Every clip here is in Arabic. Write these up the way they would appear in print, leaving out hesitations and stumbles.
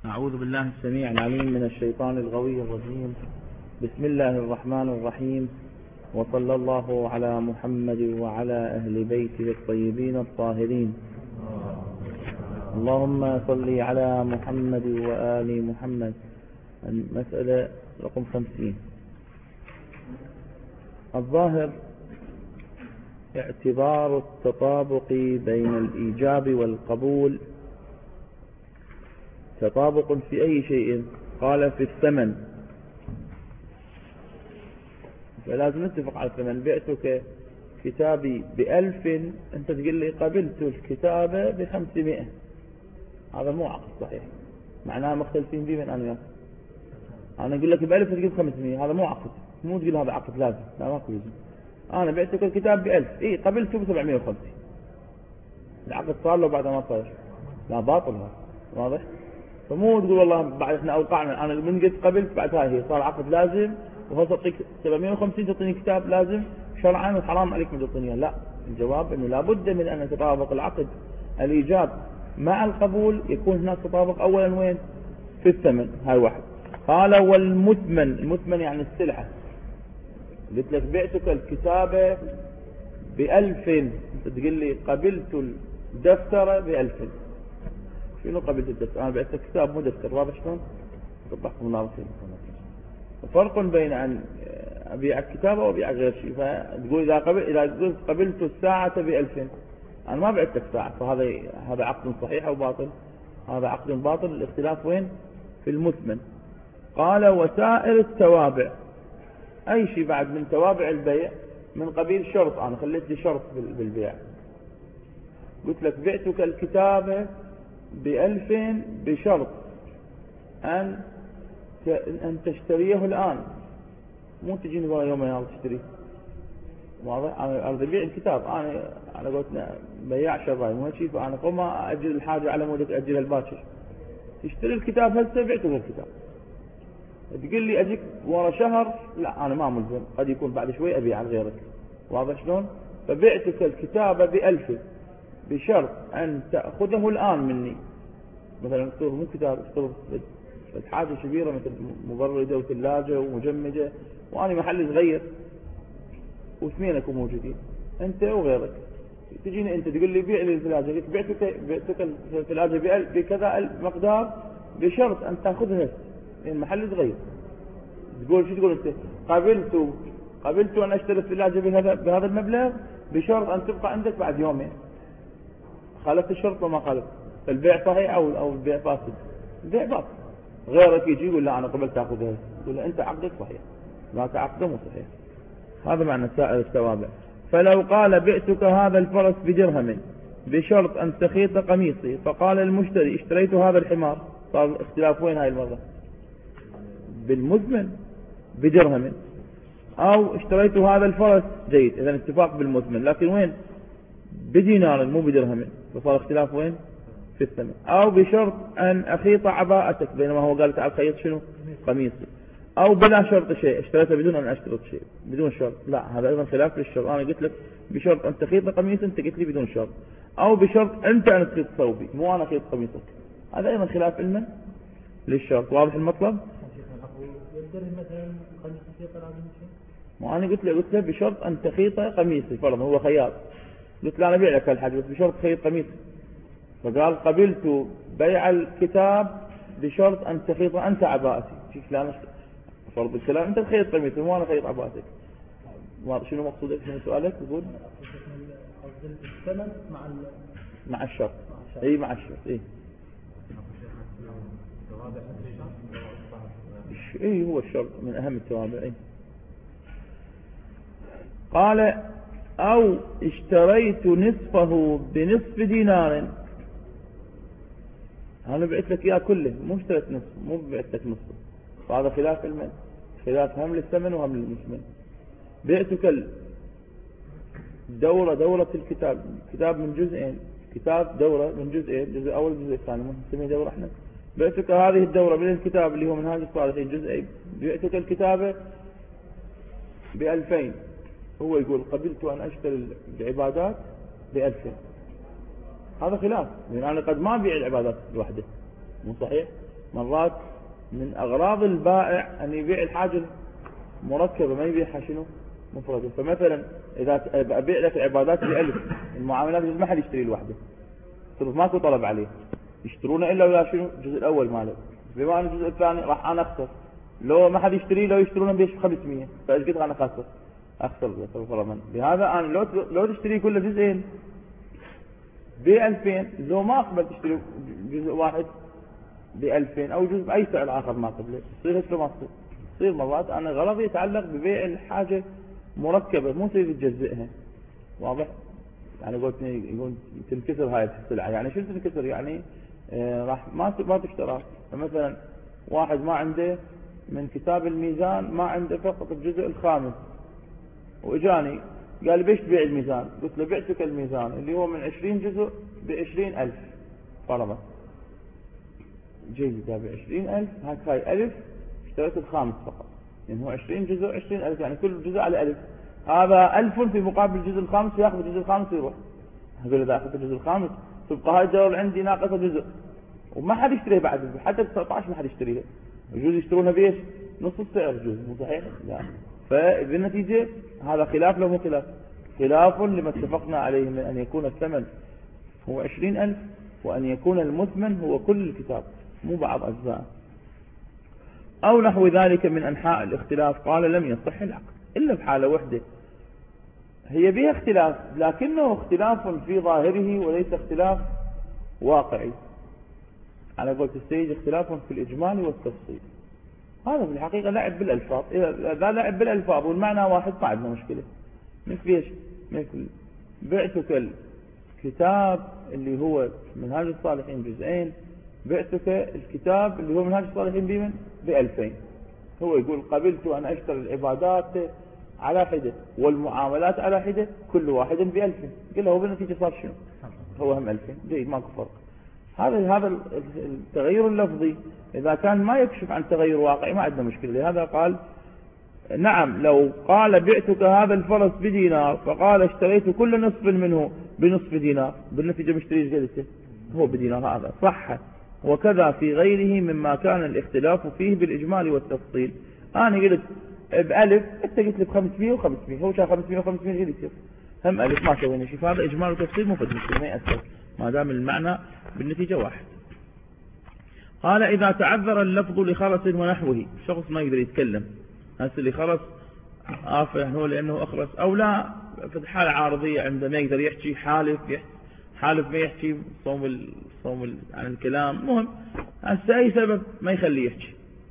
أعوذ بالله السميع العليم من الشيطان الغوي الرجيم. بسم الله الرحمن الرحيم، وصلى الله على محمد وعلى أهل بيته الطيبين الطاهرين. اللهم صل على محمد وآل محمد. المسألة رقم 50. الظاهر اعتبار التطابق بين الإيجاب والقبول تطابق في أي شيء؟ قال في الثمن، فلازم نتفق على الثمن. بعتك كتابي ب1000، أنت تقول لي قبلت الكتابة ب500، هذا مو عقد صحيح، معناها مختلفين فيه من أنا وياك. أنا أقول لك ب1000 تقول 500، هذا مو عقد، مو تقول هذا عقد لازم، لا ماكو لازم. أنا بعتك الكتاب ب1000، إيه قبلته ب750، العقد صار له بعد ما صار؟ لا، باطل هذا، واضح؟ فمو تقول والله بعد احنا اوقعنا، انا من قلت قبلت بعد هاي هي صار عقد لازم، وهو تعطيك 750 تعطيني كتاب لازم شرعا، وحرام عليك من تعطيني. لا، الجواب انه لابد من ان يتطابق العقد الايجاب مع القبول، يكون هناك تطابق اولا وين؟ في الثمن. هاي واحد. قال والمثمن، المثمن يعني السلعة. قلت لك بعتك الكتابة ب1000، انت تقول لي قبلت الدفتر ب1000. شنو قبلت الدفتر؟ انا بعت كتاب مو دفتر، واضح شلون؟ وضحكم الله خير. فرق بين ان ابيع الكتاب وابيع غير شيء. فتقول اذا قلت قبلت الساعة ب1000، انا ما بعتك ساعة، فهذا عقد صحيح او باطل؟ هذا عقد باطل. الاختلاف وين؟ في المثمن. قال وسائر التوابع، اي شيء بعد من توابع البيع من قبيل شرط، انا خليت لي شرط بالبيع. قلت لك بعتك الكتابة ب1000 بشرط أن تشتريه الآن، مو تجيني بقى يومين أو تشتريه. واضح؟ أنا أريد أبيع الكتاب، أنا قلت بياع شراي مو شيء، فأنا قوم أجل الحاجة على مودك أجلها الباكر. تشتري الكتاب هسه، بعته الكتاب، تقول لي أجيك ورا شهر، لا أنا ما ملزم، قد يكون بعد شوي أبيع عن غيرك. واضح شلون؟ فبعتك الكتابة ب1000 بشرط أن تأخذه الآن مني. مثلا اكتب مو كتاب، اكتب حاجة كبيرة مثل مبردة وثلاجة ومجمدة، وأنا محل صغير واثنينكم موجودين أنت وغيرك. تجيني أنت تقول لي بيع لي الثلاجة، قلت بعتك الثلاجة بكذا مقدار بشرط أن تأخذها، يعني محل صغير. تقول شو تقول أنت؟ قبلت أن أشتري الثلاجة بهذا المبلغ بشرط أن تبقى عندك بعد يومين. خالفت الشرط وما خالفت، البيع صحيح او البيع فاسد؟ البيع باطل. غيرك يجي يقول لا انا قبلت اخذها، يقول انت عقدك صحيح، ما عقده مو صحيح. هذا معنى سائر التوابع. فلو قال بعتك هذا الفرس بدرهم بشرط ان تخيط قميصي، فقال المشتري اشتريت هذا الحمار، صار الاختلاف وين هاي المرة؟ بالمثمن بدرهم. او اشتريت هذا الفرس، جيد، اذا اتفاق بالمثمن، لكن وين؟ بدينار مو بدرهم، فصار اختلاف وين؟ في الثمن. او بشرط ان اخيط عباءتك، بينما هو قال تعال خيط شنو؟ قميصي. او بلا شرط شيء، اشتريته بدون ان اشترط شيء، بدون شرط، لا هذا ايضا خلاف للشرط. انا قلت لك بشرط ان تخيط قميص، انت قلت لي بدون شرط. او بشرط انت ان تخيط ثوبي، مو انا اخيط قميصك، هذا ايضا خلاف علما للشرط. واضح المطلب؟ مو انا قلت له بشرط ان تخيط قميصي، فرضا هو خياط، قلت له انا ابيع لك هالحاجه بس بشرط تخيط قميصي، فقال قبلت بيع الكتاب بشرط ان تخيط انت عباءتي. شوف كلامك، فرض الكلام انت تخيط قميصي مو انا خيط عباءتك. شنو مقصودك من سؤالك؟ تقول الثمن مع الشرط. اي مع الشرط. اي هو الشرط من اهم التوابع. قال او اشتريت نصفه بنصف دينار، انا بعت لك اياه كله، مو اشتريت نصف، مو بعت لك نصفه، فهذا خلاف المن، خلاف هم للثمن وهم للمثمن. بعتك دورة الكتاب من جزئين، كتاب دورة من جزئين، جزء اول جزء ثاني، نسميه دورة احنا. بعتك هذه الدورة من الكتاب اللي هو منهاج الصالحين جزئين، بعتك الكتابة ب2000، هو يقول قبلت ان اشتري العبادات ب2000. هذا خلاف، لأن أنا قد ما أبيع العبادات الوحدة، مو صحيح؟ مرات من أغراض البائع أن يبيع الحاجة مركبة، ما يبيعها شنو مفردة. فمثلا إذا أبيع لك العبادات ب1000، المعاملات ما حد يشتري الوحدة، صرف ماكو طلب عليه، يشترونه إلا ولا شنو الجزء الأول ماله، بما أن الجزء الثاني راح أنا أخسر. لو ما حد يشتري، لو يشترونه بيش ب500، فإيش قد أنا أخسر فرما. لهذا أنا لو تشتري كل جزئين ب2000، لو ما أقبل تشتري جزء واحد ب2000 أو جزء بأي سعر آخر ما قبله، تصير هسه ما تصير. مرات أنا غرضي يتعلق ببيع الحاجة مركبة، مو تريد تجزئها. واضح؟ يعني قلت يقول تنكسر هاي السلعة، يعني شو تنكسر؟ يعني راح ما تشترى. فمثلا واحد ما عنده من كتاب الميزان، ما عنده فقط الجزء الخامس، واجاني قال بيش تبيع الميزان؟ قلت له بعتك الميزان اللي هو من 20 جزء ب20,000 فرضا. جيد، ب20,000 هاي 1000 اشتريت الخامس فقط، يعني هو 20 جزء 20,000، يعني كل جزء على 1000. هذا 1000 في مقابل الجزء الخامس، ياخذ الجزء الخامس ويروح. أقول له إذا أخذت الجزء الخامس تبقى هاي الدور عندي ناقصة جزء، وما حد يشتريه بعد، حتى 19 ما حد يشتريه. يجوز يشترونه بيش نص السعر، يجوز، مو صحيح؟ لا. فبالنتيجة هذا خلاف له، مو خلاف لما اتفقنا عليه من أن يكون الثمن هو 20,000، وأن يكون المثمن هو كل الكتاب مو بعض أجزاء أو نحو ذلك من أنحاء الاختلاف. قال لم يصح العقد إلا بحالة وحدة هي بها اختلاف، لكنه اختلاف في ظاهره وليس اختلاف واقعي. على قولة السيد اختلاف في الإجمال والتفصيل. هذا في الحقيقة لعب بالألفاظ، إذا لعب بالألفاظ والمعنى واحد ما عندنا مشكلة. مثل ايش؟ مثل بعتك الكتاب اللي هو منهاج الصالحين جزئين، بعتك الكتاب اللي هو منهاج الصالحين بمن؟ ب2000. هو يقول قبلت أن أشتري العبادات على حدة والمعاملات على حدة، كل واحد ب2000. قل له بالنتيجة صار شنو؟ هو هم 2000. جيد، ماكو فرق. هذا التغير اللفظي إذا كان ما يكشف عن تغير واقعي ما عندنا مشكلة. لهذا قال نعم لو قال بعتك هذا الفرس بدينار، فقال اشتريت كل نصف منه بنصف دينار، بالنتيجة مشتريش قلته هو بدينار، هذا صح. وكذا في غيره مما كان الاختلاف فيه بالإجمال والتفصيل. أنا قلت ب1000، أنت قلت لي ب500 و500، هو شاء 500 و500 قلت هم 1000، ما سوينا شيء. فهذا إجمال وتفصيل مو مشكلة، ما يأثر ما دام المعنى بالنتيجة واحد. قال إذا تعذر اللفظ لخرس ونحوه، شخص ما يقدر يتكلم، هسه اللي خرس آفه هو لأنه أخرس، أو لا في حالة عارضية عنده ما يقدر يحكي، حالف ما يحكي، صوم عن الكلام، مهم هسه أي سبب ما يخليه يحكي،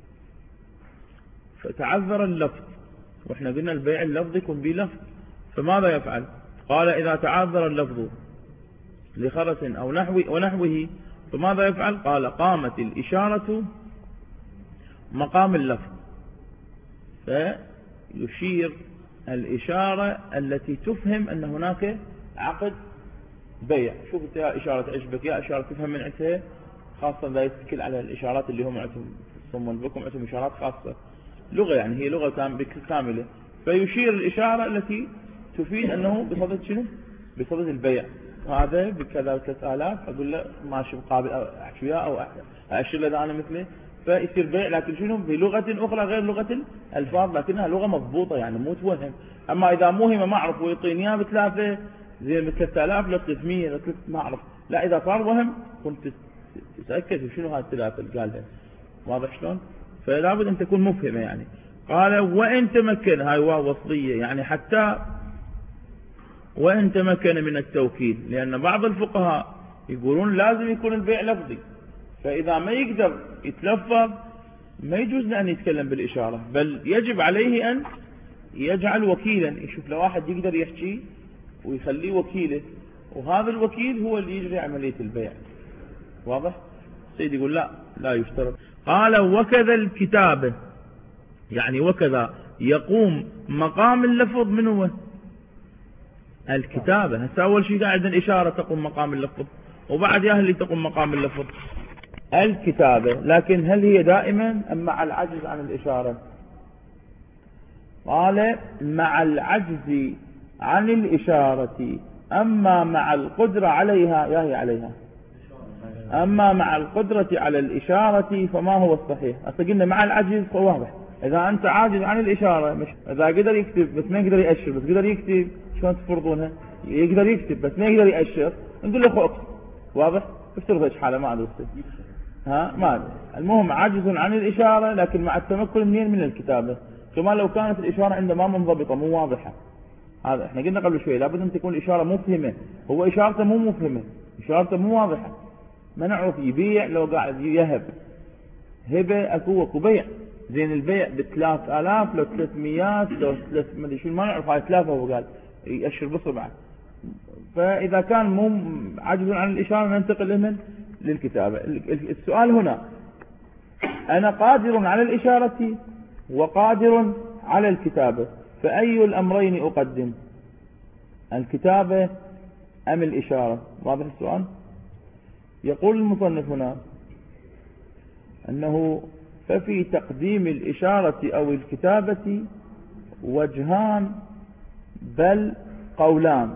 فتعذر اللفظ. وإحنا قلنا البيع اللفظ يكون به لفظ، فماذا يفعل؟ قال إذا تعذر اللفظ لخرس أو ونحوه فماذا يفعل؟ قال قامت الإشارة مقام اللفظ، فيشير الإشارة التي تفهم أن هناك عقد بيع. شوف يا إشارة عجبك، يا إشارة تفهم من عندها، خاصة لا يتكل على الإشارات اللي هم عندهم صمون بكم، عندهم إشارات خاصة لغة، يعني هي لغة كاملة. فيشير الإشارة التي تفيد أنه بصدد شنو؟ بصدد البيع. هذا بكذا 3000 أقول له ماشي مقابل أحكي وياه أو أشير له أنا مثله، فيصير بيع، لكن شنو؟ بلغة أخرى غير لغة الألفاظ، لكنها لغة مضبوطة يعني مو توهم. أما إذا موهمة ما أعرف ويعطيني إياه ب3 زي ب 3000 ل 300 ل 300 ما أعرف، لا إذا صار وهم كنت تتأكد شنو هاي الثلاثة اللي قالها. واضح شلون؟ فلا بد أن تكون مفهمة يعني. قال وإن تمكن، هاي واو وصلية يعني حتى وإن تمكن من التوكيد، لأن بعض الفقهاء يقولون لازم يكون البيع لفظي، فإذا ما يقدر يتلفظ ما يجوز أن يتكلم بالإشارة، بل يجب عليه أن يجعل وكيلا، يشوف له واحد يقدر يحكي ويخليه وكيله، وهذا الوكيل هو اللي يجري عملية البيع. واضح؟ السيد يقول لا يشترط. قال وكذا الكتابة، يعني وكذا يقوم مقام اللفظ من هو الكتابة. هسه أول شيء قاعد الإشارة تقوم مقام اللفظ، وبعد ياهل اللي تقوم مقام اللفظ الكتابة. لكن هل هي دائما أم مع العجز عن الإشارة؟ قال مع العجز عن الإشارة، أما مع القدرة عليها، يا هي عليها أما مع القدرة على الإشارة فما هو الصحيح؟ أصلا قلنا مع العجز واضح. إذا أنت عاجز عن الإشارة، مش إذا قدر يكتب بس ما يقدر يأشر، بس قدر يكتب شلون تفرضونها؟ يقدر يكتب بس ما يقدر يأشر، نقول له أخو اكتب. واضح؟ افترض ايش حاله ما أدري ما أدري. المهم عاجز عن الإشارة لكن مع التمكن من الكتابة. كما لو كانت الإشارة عندما منضبطة مو واضحة. هذا احنا قلنا قبل شوي لابد أن تكون الإشارة مفهمة. هو إشارته مو مفهمة، إشارته مو واضحة. ما نعرف يبيع لو قاعد يهب هبة أكو بيع. زين البيع ب3000 لو 300 لو 300 ما ادري شو، ما نعرف هاي 3 هو قال يأشر بصبعه. فإذا كان مو عاجز عن الإشارة ننتقل من للكتابة. السؤال هنا أنا قادر على الإشارة وقادر على الكتابة، فأي الأمرين أقدم؟ الكتابة أم الإشارة؟ واضح السؤال؟ يقول المصنف هنا أنه ففي تقديم الإشارة أو الكتابة وجهان بل قولان.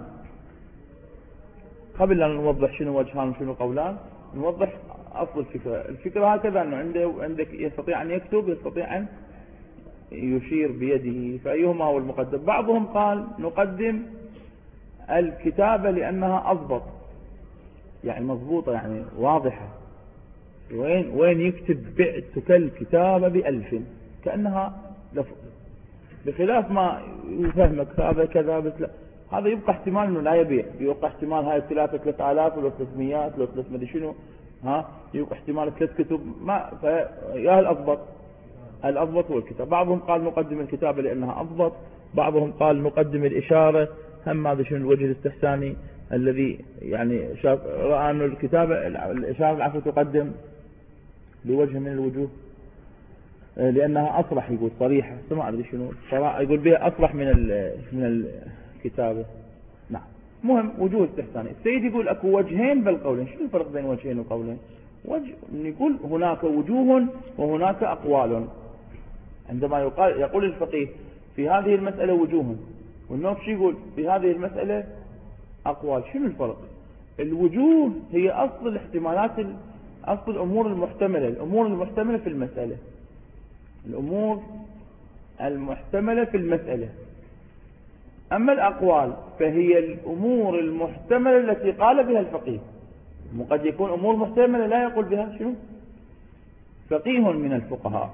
قبل أن نوضح شنو وجهان وشنو قولان نوضح أصل الفكرة. الفكرة هكذا أنه عندك يستطيع أن يكتب، يستطيع أن يشير بيده، فأيهما هو المقدم؟ بعضهم قال نقدم الكتابة لأنها أضبط، يعني مضبوطة، يعني واضحة. وين يكتب بعتك الكتابة ب1000 كأنها لفظ، بخلاف ما يفهمك هذا كذا بس لا. هذا يبقى احتمال انه لا يبيع، يبقى احتمال هاي 3000 ولا 300 لو 300 شنو، يبقى احتمال 3 كتب ما يا الأضبط هو الكتاب. بعضهم قال نقدم الكتابة لأنها أضبط، بعضهم قال نقدم الإشارة. هم هذا شنو الوجه الاستحساني الذي يعني شاف رأى أن الكتابة الإشارة العفو تقدم لوجه من الوجوه لأنها أصرح، يقول صريحة، ما أدري شنو يقول بها أصرح من الكتابة. نعم، مهم وجوه استحساني. السيد يقول أكو وجهين بل قولين. شنو الفرق بين وجهين وقولين؟ وجه يقول هناك وجوه وهناك أقوال. عندما يقول الفقيه في هذه المسألة وجوه، والنوفشي يقول في هذه المسألة أقوال. شنو الفرق؟ الوجوه هي أصل الاحتمالات، أصل الأمور المحتملة، الأمور المحتملة في المسألة، الأمور المحتملة في المسألة. أما الأقوال فهي الأمور المحتملة التي قال بها الفقيه. وقد يكون أمور محتملة لا يقول بها شنو فقيه من الفقهاء.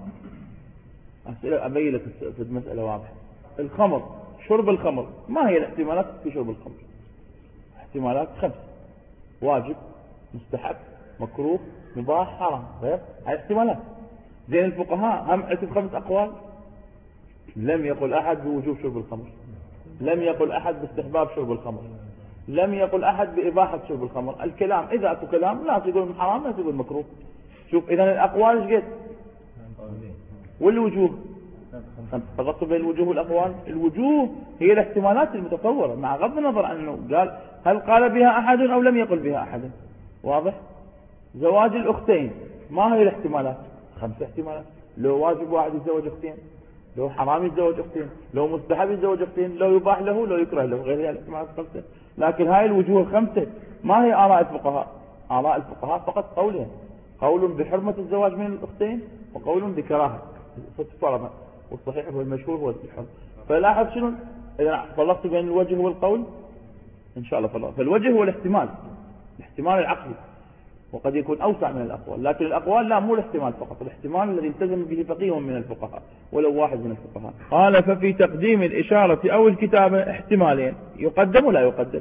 أسئلة أبين لك في المسألة واضحة. الخمر، شرب الخمر، ما هي الاحتمالات في شرب الخمر؟ احتمالات 5: واجب، مستحب، مكروه، مباح، حرام، غير. هاي احتمالات. زين الفقهاء هم عندهم 5 أقوال. لم يقل أحد بوجوب شرب الخمر، لم يقل أحد باستحباب شرب الخمر، لم يقل أحد بإباحة شرب الخمر. الكلام إذا أكو كلام لا تقول حرام لا تقول مكروه. شوف إذا الأقوال ايش قد؟ والوجوه فرقت بين الوجوه والأقوال. الوجوه هي الاحتمالات المتصورة مع غض النظر عن أنه قال هل قال بها أحد أو لم يقل بها أحد. واضح؟ زواج الأختين ما هي الاحتمالات؟ 5 احتمالات. لو واجب واحد يتزوج أختين، لو حرام يتزوج أختين، لو مستحب يتزوج أختين، لو يباح له، لو يكره له، غير الاحتمالات 5. لكن هاي الوجوه 5 ما هي آراء الفقهاء. آراء الفقهاء فقط قولين: قول بحرمة الزواج من الأختين، وقول بكراهة. والصحيح هو المشهور هو الحرم. فلاحظ شنو إذا فرقت بين الوجه والقول إن شاء الله فرق. فالوجه هو الاحتمال العقلي، وقد يكون أوسع من الأقوال. لكن الأقوال لا، مو الاحتمال فقط، الاحتمال الذي التزم به فقيه من الفقهاء ولو واحد من الفقهاء. قال ففي تقديم الإشارة أو الكتابة احتمالين يقدم ولا يقدم.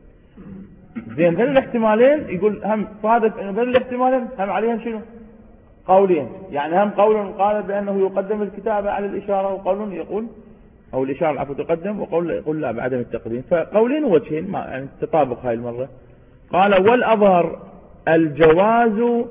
زين ذل الاحتمالين يقول هم صادف أن ذل الاحتمالين هم عليهم شنو قولين. يعني هم قول قال بأنه يقدم الكتابة على الإشارة، وقول يقول أو الإشارة العفو تقدم، وقول يقول لا بعدم التقديم. فقولين ووجهين ما يعني تطابق هاي المرة. قال والأظهر الجواز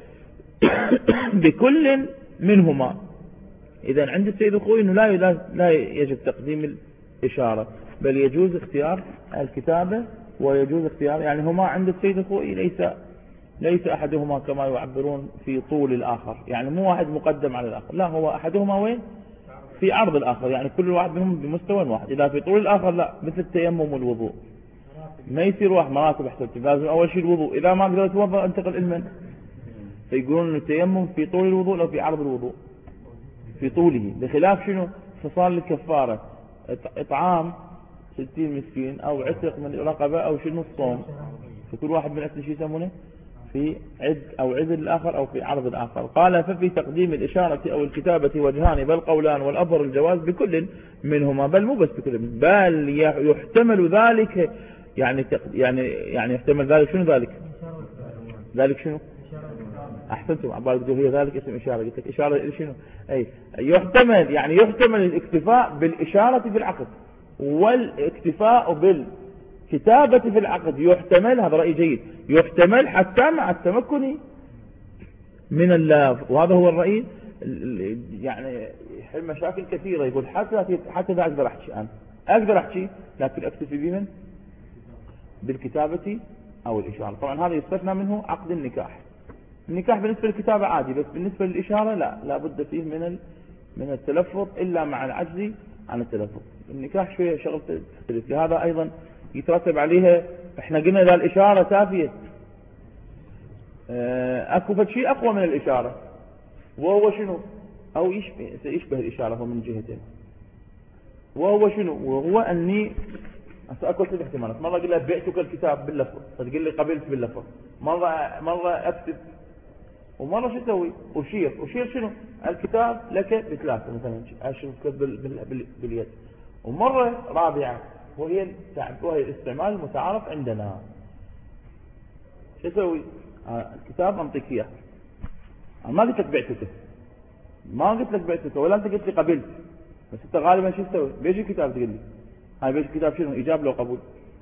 بكل منهما. إذا عند السيد الخوي أنه لا يجب تقديم الإشارة، بل يجوز اختيار الكتابة ويجوز اختيار، يعني هما عند السيد الخوي ليس أحدهما كما يعبرون في طول الآخر، يعني مو واحد مقدم على الآخر، لا هو أحدهما وين في عرض الآخر، يعني كل واحد منهم بمستوى واحد. إذا في طول الآخر لا، مثل التيمم والوضوء. ما يصير واحد مراتب احتمال، لازم أول شيء الوضوء، إذا ما قدرت أتوضأ أنتقل إلمن؟ فيقولون أن التيمم في طول الوضوء لو في عرض الوضوء، في طوله، بخلاف شنو؟ فصال الكفارة، إطعام 60 مسكين أو عتق من رقبة أو شنو الصوم، فكل واحد من أسل شيء يسمونه في عد أو عد الآخر أو في عرض الآخر. قال ففي تقديم الإشارة أو الكتابة وجهان بل قولان، والأظهر الجواز بكل منهما، بل مو بس بكل، بل يحتمل ذلك، يعني يحتمل ذلك شنو ذلك شنو؟ أحسنتم، عبالك تقول هي ذلك اسم إشارة، قلت لك إشارة شنو؟ أي يحتمل، يعني يحتمل الاكتفاء بالإشارة في العقد والاكتفاء بالكتابة في العقد، يحتمل، هذا رأي جيد، يحتمل حتى مع التمكن من اللفظ، وهذا هو الرأي يعني يحل مشاكل كثيرة. يقول حتى ذا أقدر أحكي أنا، أقدر أحكي لكن أكتفي بمن؟ بالكتابة أو الإشارة. طبعا هذا يستثنى منه عقد النكاح. النكاح بالنسبة للكتابة عادي، بس بالنسبة للإشارة لا بد فيه من التلفظ إلا مع العجز عن التلفظ. النكاح شوية شغل تختلف، لهذا أيضا يترتب عليها. احنا قلنا إذا الإشارة تافية، أكو شيء أقوى من الإشارة، وهو شنو؟ أو يشبه الإشارة هو من جهتين، وهو شنو؟ وهو أني أكو 3 احتمالات. مرة أقول لها بعتك الكتاب باللفظ، فتقول لي قبلت باللفظ. مرة أكتب، ومرة شو أسوي؟ أشير شنو؟ الكتاب لك ب3 مثلا، أشير باليد. ومرة رابعة وهي الاستعمال المتعارف عندنا. شو أسوي؟ الكتاب أنطيك إياه، ما قلت لك بعتك، ولا أنت قلت لي قبلت، بس أنت غالبا شو تسوي؟ بيش الكتاب تقول لي هاي بيش الكتاب شنو؟ إجاب لو قبول؟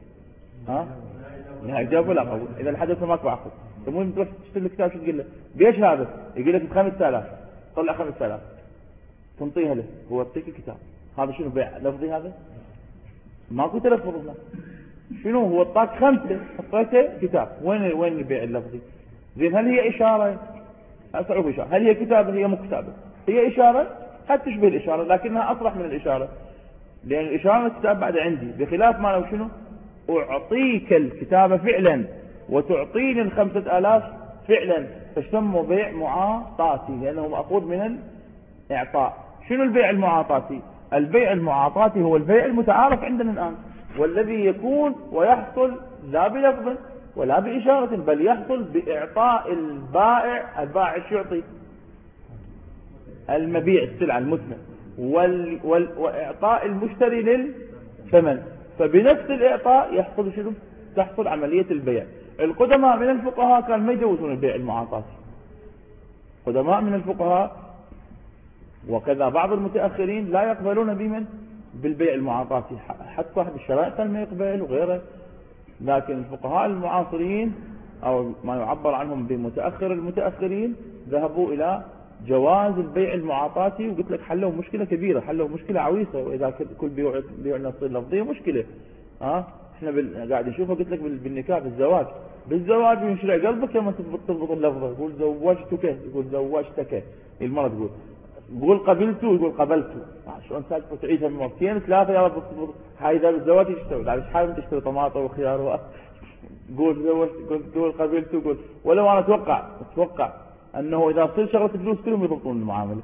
لا إجاب ولا قبول. إذا الحدث ماكو عقد، تمون تروح تشتري الكتاب، شو تقول له؟ بيش هذا؟ يقول لك ب5000، طلع 5000 تنطيها له، هو يعطيك الكتاب. هذا شنو؟ بيع لفظي، هذا ماكو تلفظ هنا. شنو هو؟ اعطاك 5 حطيته كتاب، وين البيع اللفظي؟ زين هل هي إشارة؟ أصعب إشارة. هل هي كتابة؟ هي مو كتابة، هي إشارة قد تشبه الإشارة لكنها أصرح من الإشارة، لأن الإشارة الكتاب بعد عندي، بخلاف ما لو شنو؟ أعطيك الكتابة فعلا وتعطيني 5000 فعلا، فشسموا بيع معاطاتي لأنه مأخوذ من الإعطاء. شنو البيع المعاطاتي؟ البيع المعاطاتي هو البيع المتعارف عندنا الآن، والذي يكون ويحصل لا بلفظ ولا بإشارة، بل يحصل بإعطاء البائع شو يعطي؟ المبيع السلعة المثمن، وإعطاء المشتري للثمن، فبنفس الإعطاء يحصل شنو؟ تحصل عملية البيع. القدماء من الفقهاء كانوا ما يجوزون البيع المعاطاتي، قدماء من الفقهاء وكذا بعض المتأخرين لا يقبلون بالبيع المعاطاتي، حتى صاحب الشرائع كان ما يقبل وغيره. لكن الفقهاء المعاصرين أو ما يعبر عنهم بمتأخر المتأخرين ذهبوا إلى جواز البيع المعاطاتي، وقلت لك حلوا مشكلة كبيرة، حلوا مشكلة عويصة. وإذا كل بيوعنا تصير لفظية مشكلة. احنا قاعد نشوفها، قلت لك بالنكاح بالزواج ينشرع قلبك لما تضبط اللفظة. يقول زوجتك، يقول زوجتك، المرة تقول قبلته، يقول قبلته. شلون سالفة تعيدها مرتين 3 يا رب تضبط. هاي اذا بالزواج ايش تسوي؟ بعد ايش حال تشتري طماطم وخيار قول زوجت، قول قبلته، قول. ولو انا اتوقع انه اذا تصير شغلة فلوس كلهم يضبطون المعاملة.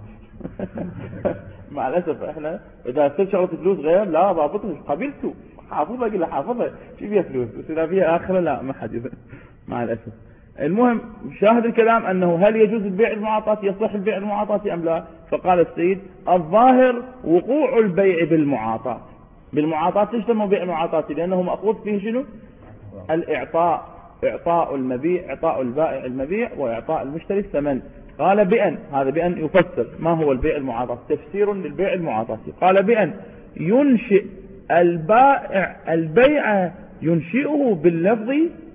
مع الاسف احنا اذا تصير شغلة فلوس غير لا ضابطه، قبلته حافظها، قل حافظها، شو فيها فلوس، بس اذا فيها اخره لا ما حد. مع الاسف. المهم شاهد الكلام انه هل يجوز البيع المعاطاتي، يصح البيع المعاطاتي ام لا؟ فقال السيد الظاهر وقوع البيع بالمعاطات. ليش سموا بيع معاطاتي؟ لانه مأخوذ فيه شنو؟ الاعطاء، اعطاء المبيع، اعطاء البائع المبيع، واعطاء المشتري الثمن. قال بأن، هذا بأن يفسر ما هو البيع المعاطاتي، تفسير للبيع المعاطاتي. قال بأن ينشئ البائع البيع ينشئه باللفظ،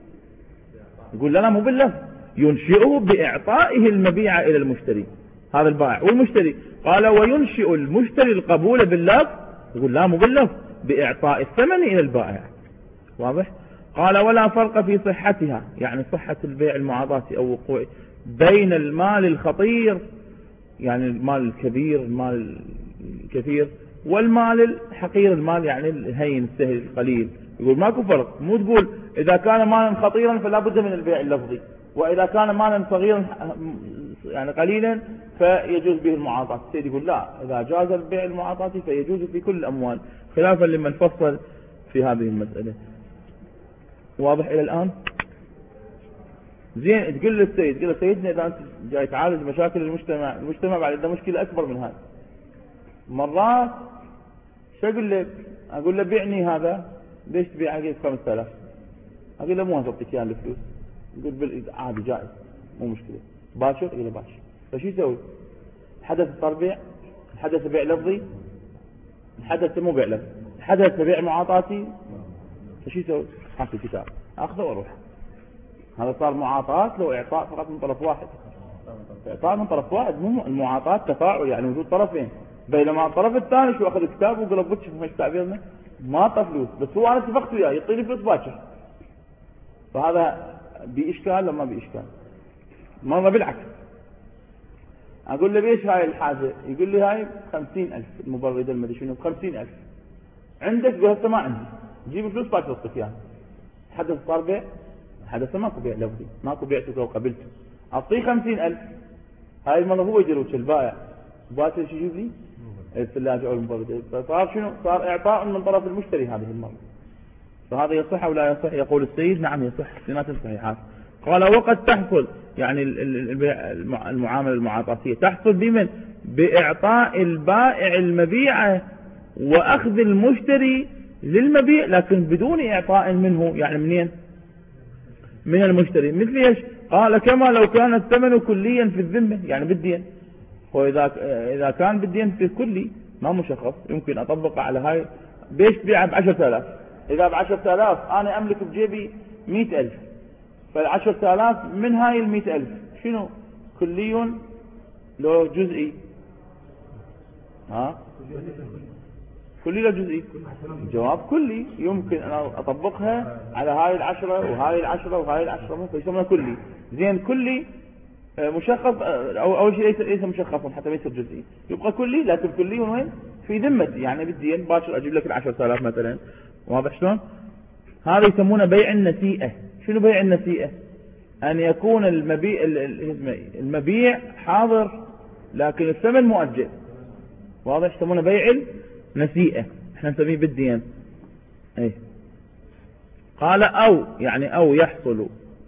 يقول لنا مو باللفظ، ينشئه بإعطائه المبيع إلى المشتري، هذا البائع والمشتري. قال وينشئ المشتري القبول باللفظ، يقول لا مو باللفظ، بإعطاء الثمن إلى البائع. واضح؟ قال ولا فرق في صحتها، يعني صحة البيع المعاطاتي أو وقوعه، بين المال الخطير، يعني المال الكبير، المال الكثير، والمال الحقير، المال يعني الهين السهل القليل، يقول ماكو فرق. مو تقول إذا كان مالا خطيرا فلا بد من البيع اللفظي، وإذا كان مالا صغيرا يعني قليلا فيجوز به المعاطاة. السيد يقول لا، إذا جاز البيع المعاطاة فيجوز في كل الأموال، خلافا لمن فصل في هذه المسألة. واضح إلى الآن؟ زين. تقول للسيد، تقول له سيدنا إذا أنت جاي تعالج مشاكل المجتمع بعد عنده مشكلة أكبر من هذا، مرات شو أقول له؟ أقول له بيعني هذا، ليش تبيع؟ أقول 5000. أقول له مو هتعطيك إياه الفلوس. يقول عادي جائز مو مشكلة. باشر؟ أقول له باشر. فشو يسوي؟ حدث صار بيع، حدث بيع لفظي، حدث مو بيع لفظي، حدث بيع معاطاتي. فشو يسوي؟ حاطي كتاب أخذه وأروح. هذا صار معاطاة لو إعطاء فقط من طرف واحد. إعطاء من طرف واحد، مو المعاطاة تفاعل، يعني وجود طرفين. بينما الطرف الثاني شو أخذ كتاب وقال بتش مش تعبيرنا ما أعطى فلوس، بس هو أنا اتفقت وياه يعطيني فلوس باكر. فهذا بإشكال لما بإشكال. مرة بالعكس أقول له بيش هاي الحاجة؟ يقول لي هاي 50,000 المبردة المدري شنو 50,000 عندك؟ قلت هسه ما عندي. جيب الفلوس باكر اعطيك اياها. حدث صار بيع، حدث ماكو بيع لفظي، ماكو بعتك وقبلته. أعطيه 50,000. هاي المرة هو يديروش البائع، باكر شو يجيب لي؟ الثلاجة أو المبردة. فصار شنو؟ صار إعطاء من طرف المشتري هذه المرة. فهذا يصح أو لا يصح؟ يقول السيد نعم يصح سنات الصحيحات. قال وقد تحصل يعني المعاملة المعاطاتية تحصل بمن؟ بإعطاء البائع المبيعة وأخذ المشتري للمبيع، لكن بدون إعطاء منه. يعني منين؟ من المشتري. مثل ايش؟ قال كما لو كان الثمن كليا في الذمة، يعني بالدين. وإذا كان بالدين في كلي ما مشخص يمكن أطبق على هاي. بيش تبيعها ب10,000؟ إذا ب10,000 أنا أملك بجيبي 100,000، فال10,000 من هاي 100,000 شنو؟ كلي لو جزئي؟ ها؟ كلي لو جزئي؟ الجواب كلي. يمكن أن أطبقها على هاي 10 وهاي 10 وهاي 10، فيسمونها كلي. زين كلي مشخص، أول شيء ليس مشخصا حتى ما يصير جزئي، يبقى كلي. لكن كلي وين؟ في ذمتي، يعني بالدين باكر أجيب لك 10,000 مثلا. واضح شلون؟ هذا يسمونه بيع النسيئة. شنو بيع النسيئة؟ أن يكون المبيع حاضر لكن الثمن مؤجل. واضح؟ يسمونه بيع النسيئة، احنا نسميه بالدين. ايه. قال أو يعني أو يحصل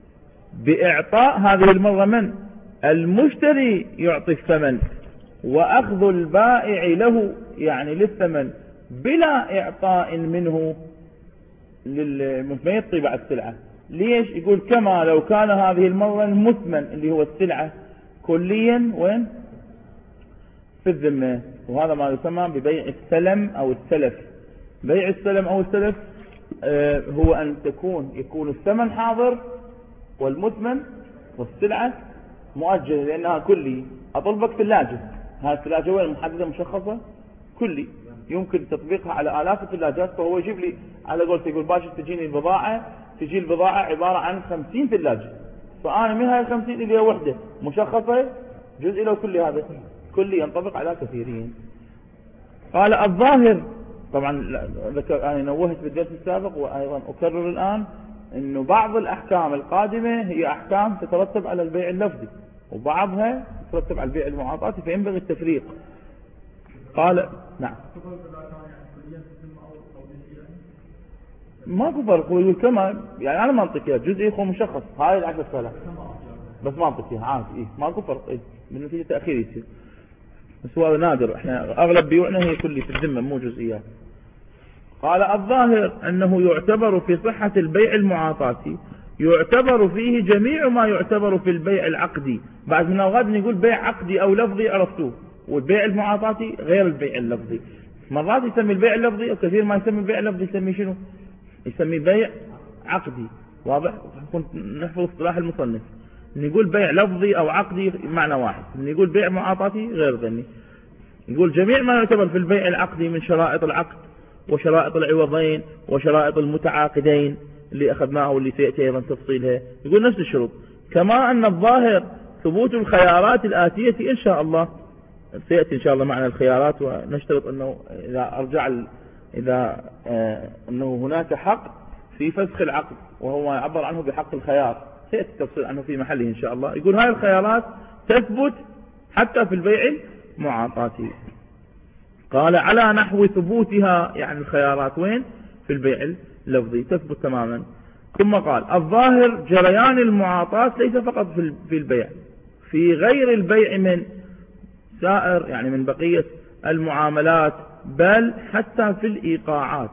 بإعطاء هذه المرة من؟ المشتري يعطي الثمن وأخذ البائع له يعني للثمن بلا إعطاء منه ما يعطي بعد السلعة. ليش؟ يقول كما لو كان هذه المرة المثمن اللي هو السلعة كليا وين؟ في الذمة. وهذا ما يسمى ببيع السلم أو السلف. بيع السلم أو السلف هو أن يكون الثمن حاضر والمثمن والسلعة مؤجلة لأنها كلي. أطلبك ثلاجة، هذه الثلاجة وين؟ محددة مشخصة كلي، يمكن تطبيقها على آلاف الثلاجات. فهو يجيب لي على قولته، يقول باشا تجيني البضاعة، تجي البضاعة عبارة عن 50 ثلاجة، فأنا من هاي 50 اللي هي وحدة مشخصة جزء له كلي. هذا كلي ينطبق على كثيرين. قال الظاهر، طبعا أنا نوهت بالدرس السابق وأيضا أكرر الآن أنه بعض الأحكام القادمة هي أحكام تترتب على البيع اللفظي وبعضها تترتب على البيع المعاطاتي، فينبغي التفريق. قال نعم ماكو فرق. هو يقول كما يعني أنا منطقي جزئي هو مشخص هاي 10,000 بس منطقي عادي. إيه ماكو فرق. إيه بالنتيجة تأخير يصير، بس هو نادر. احنا أغلب بيوعنا هي كلي في الذمة مو جزئيات. قال الظاهر أنه يعتبر في صحة البيع المعاطاتي يعتبر فيه جميع ما يعتبر في البيع العقدي. بعد من الغد نقول بيع عقدي أو لفظي عرفتوه، والبيع المعاطاتي غير البيع اللفظي. مرات يسمي البيع اللفظي وكثير ما يسمي البيع اللفظي يسمي شنو؟ يسمي بيع عقدي. واضح؟ نحفظ اصطلاح المصنف. نقول بيع لفظي أو عقدي معنى واحد، نقول بيع معاطاتي غير ذني. نقول جميع ما يعتبر في البيع العقدي من شرائط العقد وشرائط العوضين وشرائط المتعاقدين اللي أخذناها واللي سيأتي أيضا تفصيلها. يقول نفس الشروط. كما أن الظاهر ثبوت الخيارات الآتية إن شاء الله. سيأتي إن شاء الله معنا الخيارات، ونشترط أنه إذا أنه هناك حق في فسخ العقد وهو يعبر عنه بحق الخيار، سيأتي التفصيل عنه في محله إن شاء الله. يقول هاي الخيارات تثبت حتى في البيع المعاطاتي. قال على نحو ثبوتها، يعني الخيارات وين؟ في البيع اللفظي تثبت تماما. ثم قال الظاهر جريان المعاطاة ليس فقط في البيع، في غير البيع من سائر يعني من بقية المعاملات، بل حتى في الإيقاعات.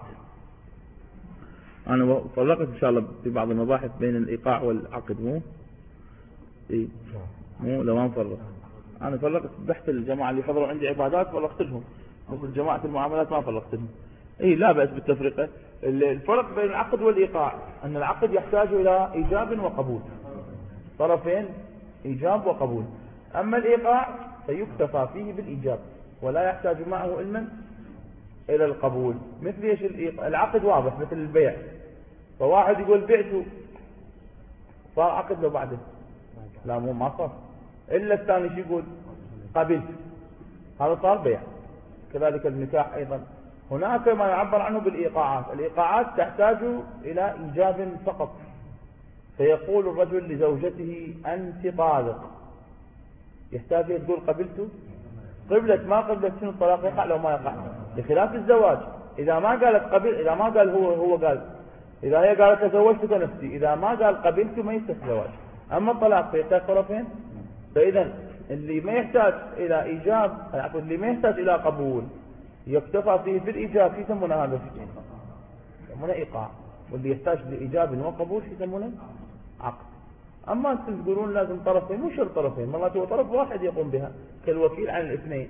أنا طلقت إن شاء الله في بعض المباحث بين الإيقاع والعقد، مو إيه؟ مو لو ما نفرق. أنا فرقت بحث الجماعة اللي حضروا عندي عبادات فرقت لهم، مثل جماعة المعاملات ما فرقت لهم. إيه لا بأس بالتفرقة. الفرق بين العقد والإيقاع أن العقد يحتاج إلى إيجاب وقبول، طرفين إيجاب وقبول. أما الإيقاع فيكتفى فيه بالإيجاب ولا يحتاج معه علما إلى القبول. مثل إيش العقد واضح مثل البيع، فواحد يقول بعته صار عقد لو بعده لا مو ما صار، إلا الثاني شو يقول قبلت، هذا صار بيع. كذلك النكاح أيضا هناك ما يعبر عنه بالإيقاعات. الإيقاعات تحتاج إلى إيجاب فقط، فيقول الرجل لزوجته أنت طالق، يحتاج تقول قبلت، قبلت ما قبلت شنو الطلاق يقع لو ما يقع. بخلاف الزواج إذا ما قالت قبل، إذا ما قال هو قال، إذا هي قالت تزوجتك نفسي، إذا ما قال قبلت ما يصح زواج. أما الطلاق فيحتاج طرفين. فإذا اللي ما يحتاج إلى إيجاب، اللي ما يحتاج إلى قبول يكتفى فيه بالإيجاب يسمونه هذا يسمونه إيقاع، واللي يحتاج لإيجاب وقبول يسمونه عقد. أما أنتم تقولون لازم طرفين، مو شرط طرفين، مرات هو طرف واحد يقوم بها كالوكيل عن الاثنين.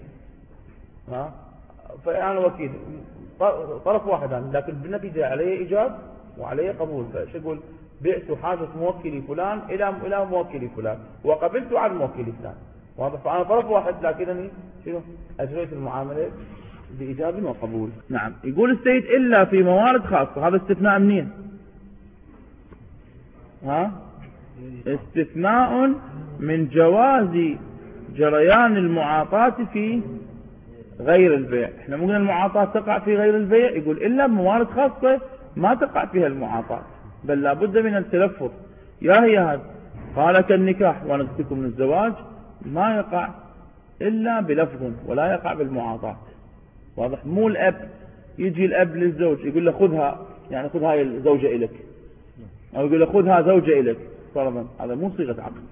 فأنا وكيل طرف واحد عنه، لكن بالنتيجة عليه إيجاب وعليه قبول. فايش يقول بعت حاجة موكلي فلان إلى موكلي فلان وقبلت عن موكلي فلان، واضح. فأنا طرف واحد لكنني شنو أجريت المعاملة بإيجاب وقبول. نعم. يقول السيد إلا في موارد خاصة. هذا استثناء منين؟ استثناء من جواز جريان المعاطاة في غير البيع. احنا ممكن المعاطاة تقع في غير البيع، يقول إلا بموارد خاصة ما تقع فيها المعاطاة، بل لابد من التلفظ. يا هي هذا قال كالنكاح ونقصكم من الزواج ما يقع إلا بلفظ ولا يقع بالمعاطاة، واضح. مو الأب يجي الأب للزوج يقول له خذها، يعني خذ هاي الزوجة إليك، أو يقول له خذها زوجة إليك فرضا، هذا مو صيغة عقد.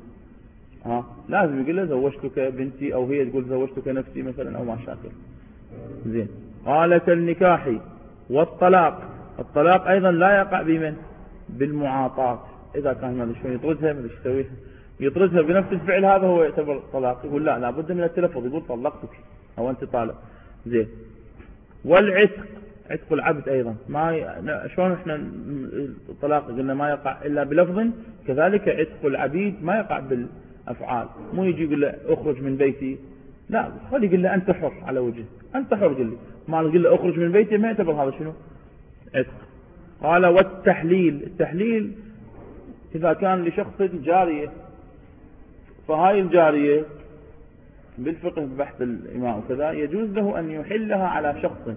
لازم يقول له زوجتك بنتي، أو هي تقول زوجتك نفسي مثلا، أو ما شاكل. زين. قال كالنكاح والطلاق. الطلاق أيضا لا يقع بمن؟ بالمعاطاة. إذا كان هذا شو يطردها ما يسويه، يطردها بنفس الفعل هذا هو يعتبر طلاق. يقول لا لابد من التلفظ، يقول طلقتك أو أنت طالق. زين. والعتق، عتق العبد أيضا ما شلون احنا الطلاق قلنا ما يقع إلا بلفظ، كذلك عتق العبيد ما يقع بالأفعال. مو يجي يقول له اخرج من بيتي، لا خلي يقول له أنت حر على وجه، أنت حر، قل لي ما نقول له اخرج من بيتي، ما يعتبر هذا شنو عتق. قال والتحليل. التحليل إذا كان لشخص جارية، فهاي الجارية بالفقه بحث الإمام وكذا يجوز له أن يحلها على شخص،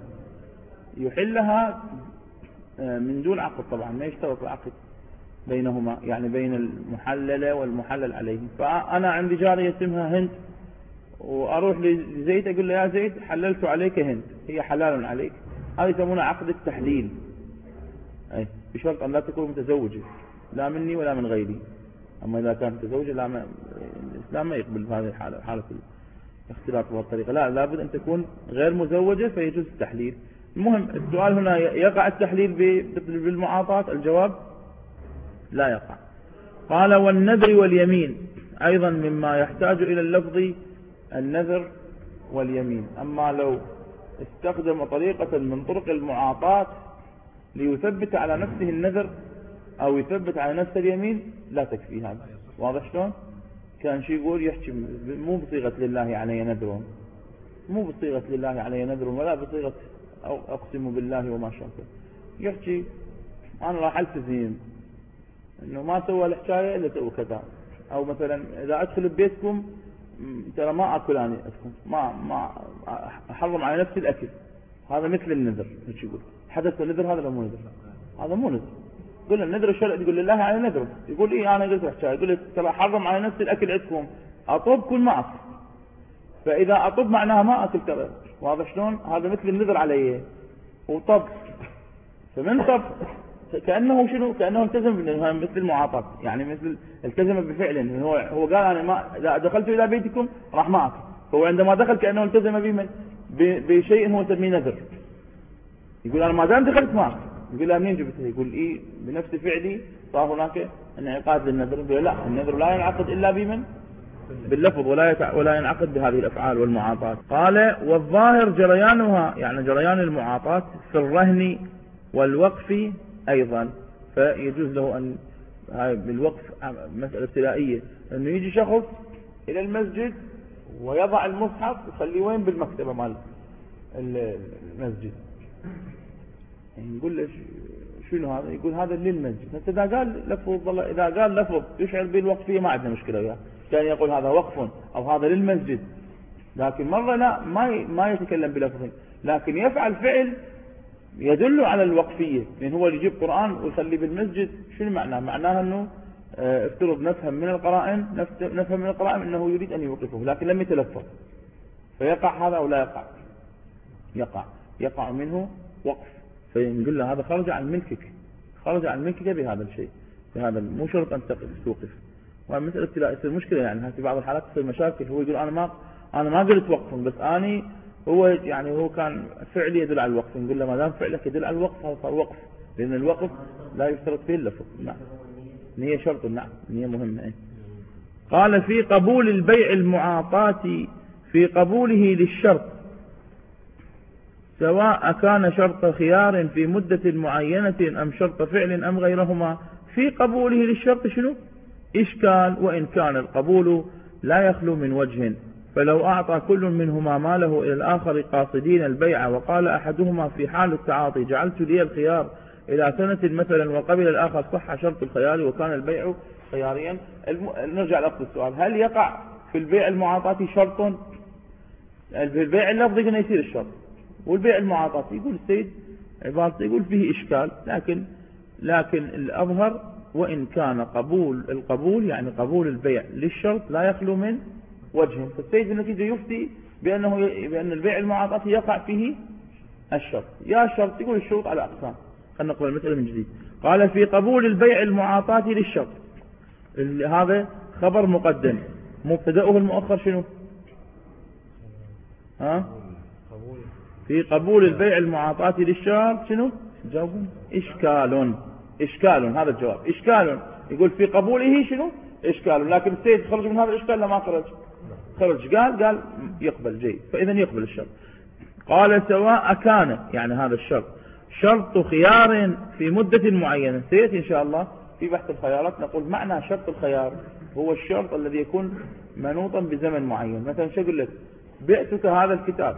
يحلها من دون عقد طبعا، ما يشترط العقد بينهما، يعني بين المحللة والمحلل عليه. فأنا عندي جارية اسمها هند، وأروح لزيد أقول له يا زيد حللت عليك هند، هي حلال عليك، هذا يسمونه عقد التحليل، أي بشرط أن لا تكون متزوجة لا مني ولا من غيري. أما إذا كانت متزوجة الإسلام ما يقبل بهذه الحالة، حالة الاختلاط بهذه الطريقة، لا لابد أن تكون غير مزوجة فيجوز التحليل. المهم السؤال هنا يقع التحليل بالمعاطاة؟ الجواب لا يقع. قال والنذر واليمين أيضا مما يحتاج إلى اللفظ، النذر واليمين. أما لو استخدم طريقة من طرق المعاطاة ليثبت على نفسه النذر أو يثبت على نفسه اليمين لا تكفي هذا، واضح شلون؟ كان شي يقول يحكي مو بصيغة لله علي نذر، مو بصيغة لله علي نذر، ولا بصيغة أو أقسم بالله وما شاكل، يحكي أنا راح ألتزم إنه ما سوى الحكاية إلا سوى كذا، أو مثلا إذا أدخل ببيتكم ترى ما أكل أنا ما أحرم على نفسي الأكل، هذا مثل النذر. يقول حدث النذر هذا لا مو نذر، هذا مو نذر، يقول له النذر الشرعي، تقول لله على نذر، يقول إيه أنا قلت الحكاية، يقول لك ترى حرم على نفسي الأكل عندكم، أطب كل ما أكل، فإذا أطب معناها ما أكل ترى، واضح شلون؟ هذا مثل النذر عليه وطب، فمن طب كأنه شنو؟ كأنه التزم مثل المعاطاة، يعني مثل التزم بفعل، هو قال أنا ما إذا دخلت إلى بيتكم راح ما أكل، فهو عندما دخل كأنه التزم بمن بشيء هو يسميه نذر، يقول أنا ما دام دخلت ما أكل، يقول لا منين جبته؟ يقول إيه بنفس فعلي صار هناك انعقاد للنذر، يقول لا النذر لا ينعقد إلا بمن؟ باللفظ، ولا ينعقد بهذه الأفعال والمعاطاة. قال والظاهر جريانها، يعني جريان المعاطاة في الرهن والوقف أيضا، فيجوز له أن بالوقف مسألة ابتدائية أنه يجي شخص إلى المسجد ويضع المصحف ويخليه وين؟ بالمكتبة مال المسجد، يعني يقول له شنو هذا؟ يقول هذا للمسجد. إذا قال لفظ إذا قال لفظ يشعر بالوقفية ما عندنا مشكلة وياه، كان يقول هذا وقف أو هذا للمسجد، لكن مرة لا ما يتكلم بلفظ، لكن يفعل فعل يدل على الوقفية، لأن هو يجيب قرآن ويخليه بالمسجد. شنو معناه؟ معناه أنه افترض نفهم من القرائن أنه يريد أن يوقفه، لكن لم يتلفظ، فيقع هذا أو لا يقع؟ يقع منه وقف، فنقول له هذا خرج عن ملكك بهذا الشيء، بهذا مو شرط أن توقف. ومسألة لا يصير مشكلة، يعني في بعض الحالات تصير مشاكل، هو يقول أنا ما قلت وقف، بس هو كان فعلي يدل على الوقف، نقول له ما دام فعلك يدل على الوقف هذا صار وقف، لأن الوقف لا يشترط فيه اللفظ. نعم، نية شرط، نعم نية مهمة. قال في قبول البيع المعاطاة في قبوله للشرط سواء كان شرط خيار في مدة معينة أم شرط فعل أم غيرهما، في قبوله للشرط شنو؟ إشكال، وإن كان القبول لا يخلو من وجه، فلو أعطى كل منهما ماله إلى الآخر قاصدين البيع، وقال أحدهما في حال التعاطي جعلت لي الخيار إلى سنة مثلا، وقبل الآخر صح شرط الخيار وكان البيع خياريا. نرجع لأصل السؤال، هل يقع في البيع المعاطاة شرط؟ في البيع اللفظي قلنا يصير الشرط، والبيع المعاطاة يقول السيد عبارته يقول فيه إشكال، لكن الأظهر وإن كان القبول يعني قبول البيع للشرط لا يخلو من وجه، فالسيد بالنتيجة يفتي بأن البيع المعاطاة يقع فيه الشرط. يا الشرط يقول الشروط على أقسام. خلينا نقرأ المسألة من جديد. قال في قبول البيع المعاطاة للشرط، هذا خبر مقدم، مبتدأه المؤخر شنو؟ في قبول البيع المعاطاة للشرط شنو؟ جاوبون. إشكال، هذا الجواب إشكال. يقول في قبوله شنو؟ إشكال، لكن السيد خرج من هذا الإشكال لا ما خرج قال يقبل جيد، فإذا يقبل الشرط. قال سواء كان، يعني هذا الشرط شرط خيار في مدة معينة، سيأتي إن شاء الله في بحث الخيارات نقول معنى شرط الخيار هو الشرط الذي يكون منوطا بزمن معين. مثلا شو أقول لك؟ بعتك هذا الكتاب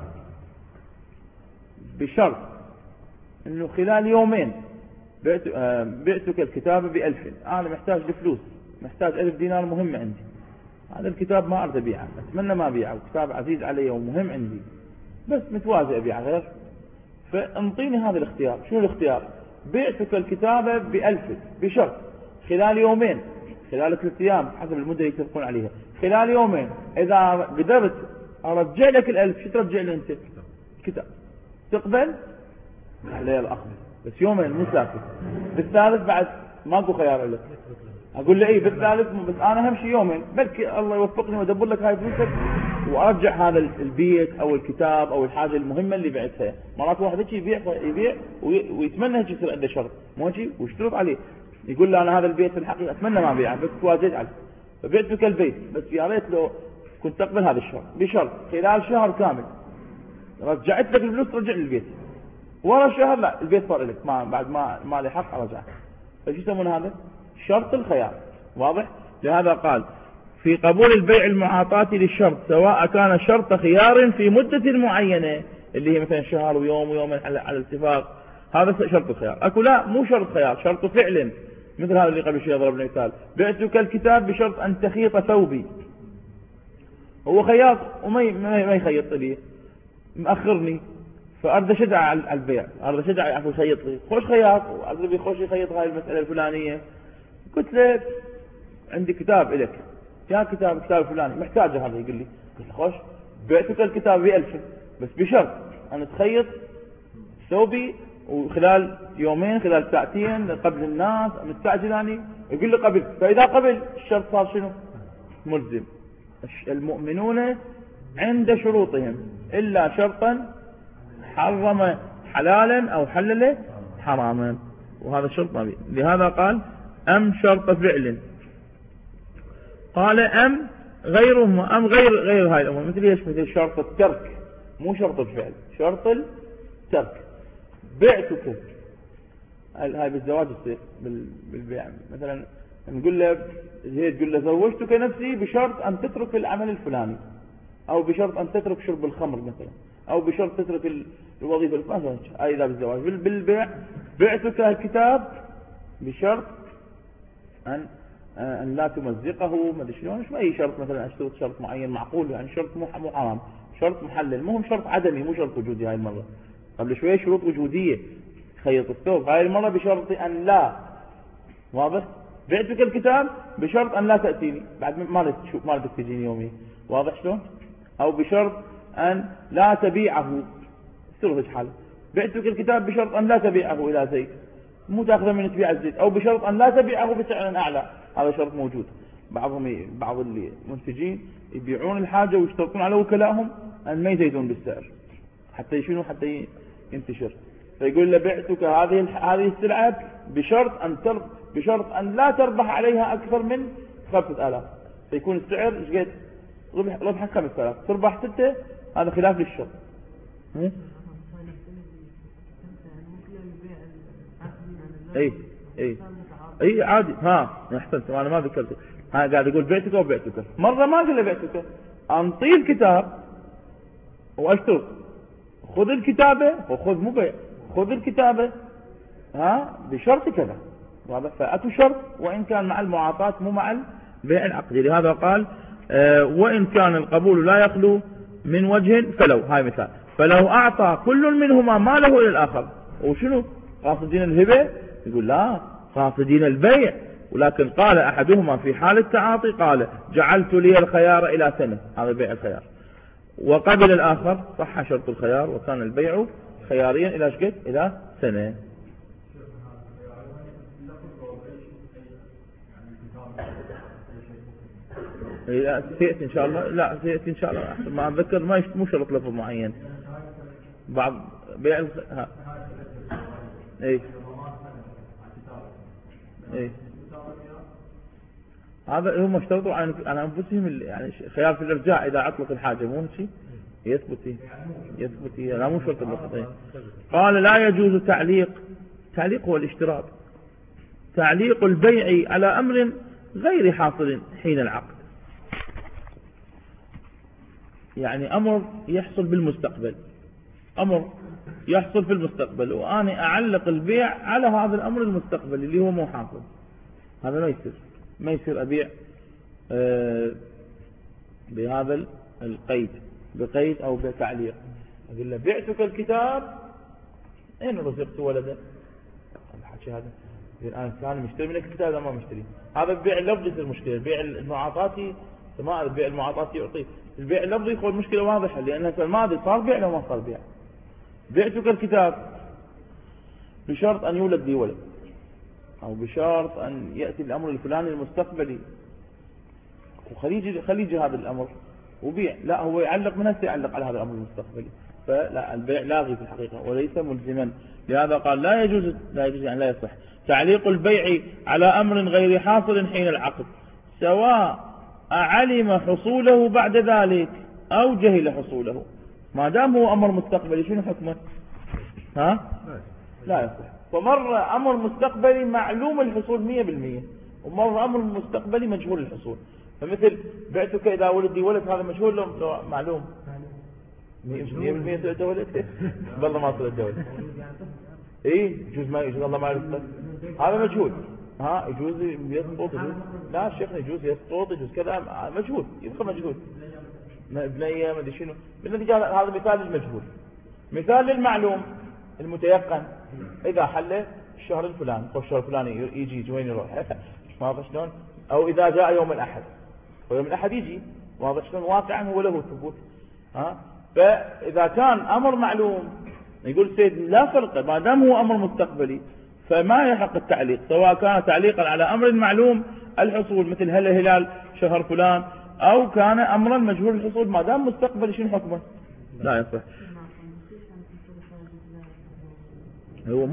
بشرط انه خلال يومين بعتك الكتاب ب1000، انا محتاج لفلوس، محتاج 1000 دينار مهم عندي، هذا الكتاب ما اريد ابيعه، اتمنى ما ابيعه، كتاب عزيز علي ومهم عندي، بس متوازي ابيعه غير، فانطيني هذا الاختيار. شنو الاختيار؟ بعتك الكتاب ب1000 بشرط خلال يومين، خلال 3 ايام حسب المدة اللي يتفقون عليها، خلال يومين اذا قدرت ارجع لك ال1000، شو ترجع لي انت؟ كتاب. تقبل؟ لا الاخر بس يومين مو 3. بالثالث بعد ماكو خيار لك، اقول له اي بالثالث، بس انا اهم شيء يومين، بلكي الله يوفقني وادبر لك هاي فلوسك وارجع هذا البيت او الكتاب او الحاجه المهمه اللي بعتها. مرات واحد هيك يبيع ويتمنى هيك يصير عنده شرط، مو هيك ويشترط عليه، يقول له انا هذا البيت في الحقيقه اتمنى ما ابيعه بس توازيت عليه، فبعتك البيت بس يا ريت لو كنت تقبل هذا الشرط بشرط خلال شهر كامل رجعت لك الفلوس ترجع للبيت، ورا الشهر لا البيت صار لك بعد ما لي حق ارجعه. فشو يسمون هذا؟ شرط الخيار. واضح؟ لهذا قال في قبول البيع المعاطاة للشرط سواء كان شرط خيار في مدة معينة، اللي هي مثلا شهر ويوم ويومين على الاتفاق، هذا شرط الخيار. اكو لا مو شرط خيار، شرط فعل، مثل هذا اللي قبل شوي ضربنا مثال، بعتك الكتاب بشرط ان تخيط ثوبي، هو خياط وما يخيط لي، مأخرني، فأرد أشجع على البيع، أرد أشجع يعرف يخيط لي، خوش خياط وأرد بيخوش يخيط هاي المسألة الفلانية. قلت له عندي كتاب إلك، يا كتاب فلاني محتاجه هذا. يقول لي قلت له خوش، بعتك الكتاب ب1000 بس بشرط أن تخيط ثوبي وخلال يومين خلال ساعتين قبل الناس مستعجلاني. يقول لي قبل. فإذا قبل الشرط صار شنو؟ ملزم. المؤمنون عند شروطهم إلا شرطا حرم حلالا أو حلل حراما، وهذا شرط ما بي. لهذا قال أم شرط فعل. قال أم غيرهما، أم غير هاي الأمور. مثل ايش؟ مثل شرط الترك، مو شرط الفعل، شرط الترك. بعتك، هاي بالزواج تصير بالبيع. مثلا نقول له زيد، تقول له زوجتك نفسي بشرط أن تترك العمل الفلاني، أو بشرط أن تترك شرب الخمر مثلا، أو بشرط تترك الوظيفة الفلانية. هاي إذا بالزواج. بالبيع بعتك الكتاب بشرط أن لا تمزقه، ما ادري شلون، مش أي شرط مثلا اشترط شرط معين معقول، يعني شرط مو حرام، شرط محلل، مو شرط عدمي، مو شرط وجودي. هاي المرة قبل شوية شروط وجودية، خيط الثوب. هاي المرة بشرط أن لا. واضح؟ بعتك الكتاب بشرط أن لا تأتيني بعد ما بدك تجيني يومي. واضح شلون؟ أو بشرط أن لا تبيعه، سرهج حاله. بعتك الكتاب بشرط أن لا تبيعه إلى زيد، مو تأخذه من تبيع الزيت. أو بشرط أن لا تبيعه بسعر أعلى، هذا شرط موجود. بعض المنتجين يبيعون الحاجة ويشترطون على وكلائهم أن ما يزيدون بالسعر حتى يشينوا، حتى ينتشر. فيقول له بعتك هذه السلعة بشرط أن لا تربح عليها أكثر من 5000. فيكون السعر ايش قد؟ ربحك 5000، تربح 6، هذا خلاف للشرط. اي عادي. احسنت، انا ما ذكرت. قاعد يقول بعتك وبعتك. مرة ما قال له بعتك، انطيه الكتاب واشترط، خذ الكتابة، وخذ مو بيع، خذ الكتابة بشرط كذا. واضح؟ فأتوا شرط وإن كان مع المعاطاة مو مع البيع العقدي. لهذا قال وإن كان القبول لا يخلو من وجه فلو. هاي مثال. فلو أعطى كل منهما ماله إلى الآخر. وشنو قاصدين الهبة؟ يقول لا، قاصدين البيع. ولكن قال أحدهما في حال التعاطي، قال جعلت لي الخيار إلى سنة، هذا بيع الخيار. وقبل الآخر صح شرط الخيار، وكان البيع خياريا إلى شقد؟ إلى سنة. سيأتي إن شاء الله. لا سيأتي إن شاء الله. ما أتذكر، مو شرط لفظ معين. بعض بيع هذا هم اشترطوا على أنفسهم، يعني خيار في الإرجاع إذا أطلق الحاجة، مو شيء يثبت. لا مو شرط اللفظ. قال لا يجوز تعليق هو الاشتراط، تعليق البيع على أمر غير حاصل حين العقد. يعني أمر يحصل بالمستقبل، أمر يحصل في المستقبل، وأنا أعلق البيع على هذا الأمر المستقبلي اللي هو مو حاصل. هذا ما يصير أبيع بهذا القيد، بقيد أو بتعليق. أقول له بعتك الكتاب، أين رزقت ولدا؟ الحكي هذا الآن كان مشتري منك الكتاب، ما مشتري. هذا البيع اللفظي يصير مشكلة. البيع المعاطاتي ما البيع المعاطاتي يعطيه. البيع اللفظي يكون مشكلة واضحة، لأنها الماضي صار بيع لو ما صار بيع. بعتك الكتاب بشرط أن يولد لي ولد، أو بشرط أن يأتي الأمر الفلاني المستقبلي، وخليجي هذا الأمر وبيع. لا، هو يعلق من هسه، يعلق على هذا الأمر المستقبلي. فلا، البيع لاغي في الحقيقة وليس ملزما. لهذا قال لا يجوز يعني لا يصح تعليق البيع على أمر غير حاصل حين العقد، سواء علم حصوله بعد ذلك أو جهل حصوله. ما دام هو أمر مستقبلي شنو حكمه؟ لا يصح. فمرة أمر مستقبلي معلوم الحصول 100%، ومرة أمر مستقبلي مجهول الحصول. فمثل بعتك إذا ولدي ولد، هذا مجهول لو معلوم 100% سلته ولد بالله ما سلته ولد. يجوز ما يجوز، الله ما يرزقه، هذا مجهول. يجوز يسقط، لا شيخنا يجوز يسقط، يجوز كذا، مجهول يبقى مجهول. بنية ما ادري شنو، بالنتيجة هذا مثال مجهول. مثال للمعلوم المتيقن، إذا حل الشهر الفلاني والشهر الفلاني يجي وين يروح واضح شلون؟ أو إذا جاء يوم الأحد ويوم الأحد يجي واضح شلون؟ واقعا هو له ثبوت. فإذا كان أمر معلوم يقول سيد لا فرق ما دام هو أمر مستقبلي فما يحق التعليق، سواء كان تعليقا على أمر معلوم الحصول مثل هل هلال شهر فلان، أو كان أمرا مجهول الحصول ما دام مستقبلي شنو حكمه؟ لا يصح. هو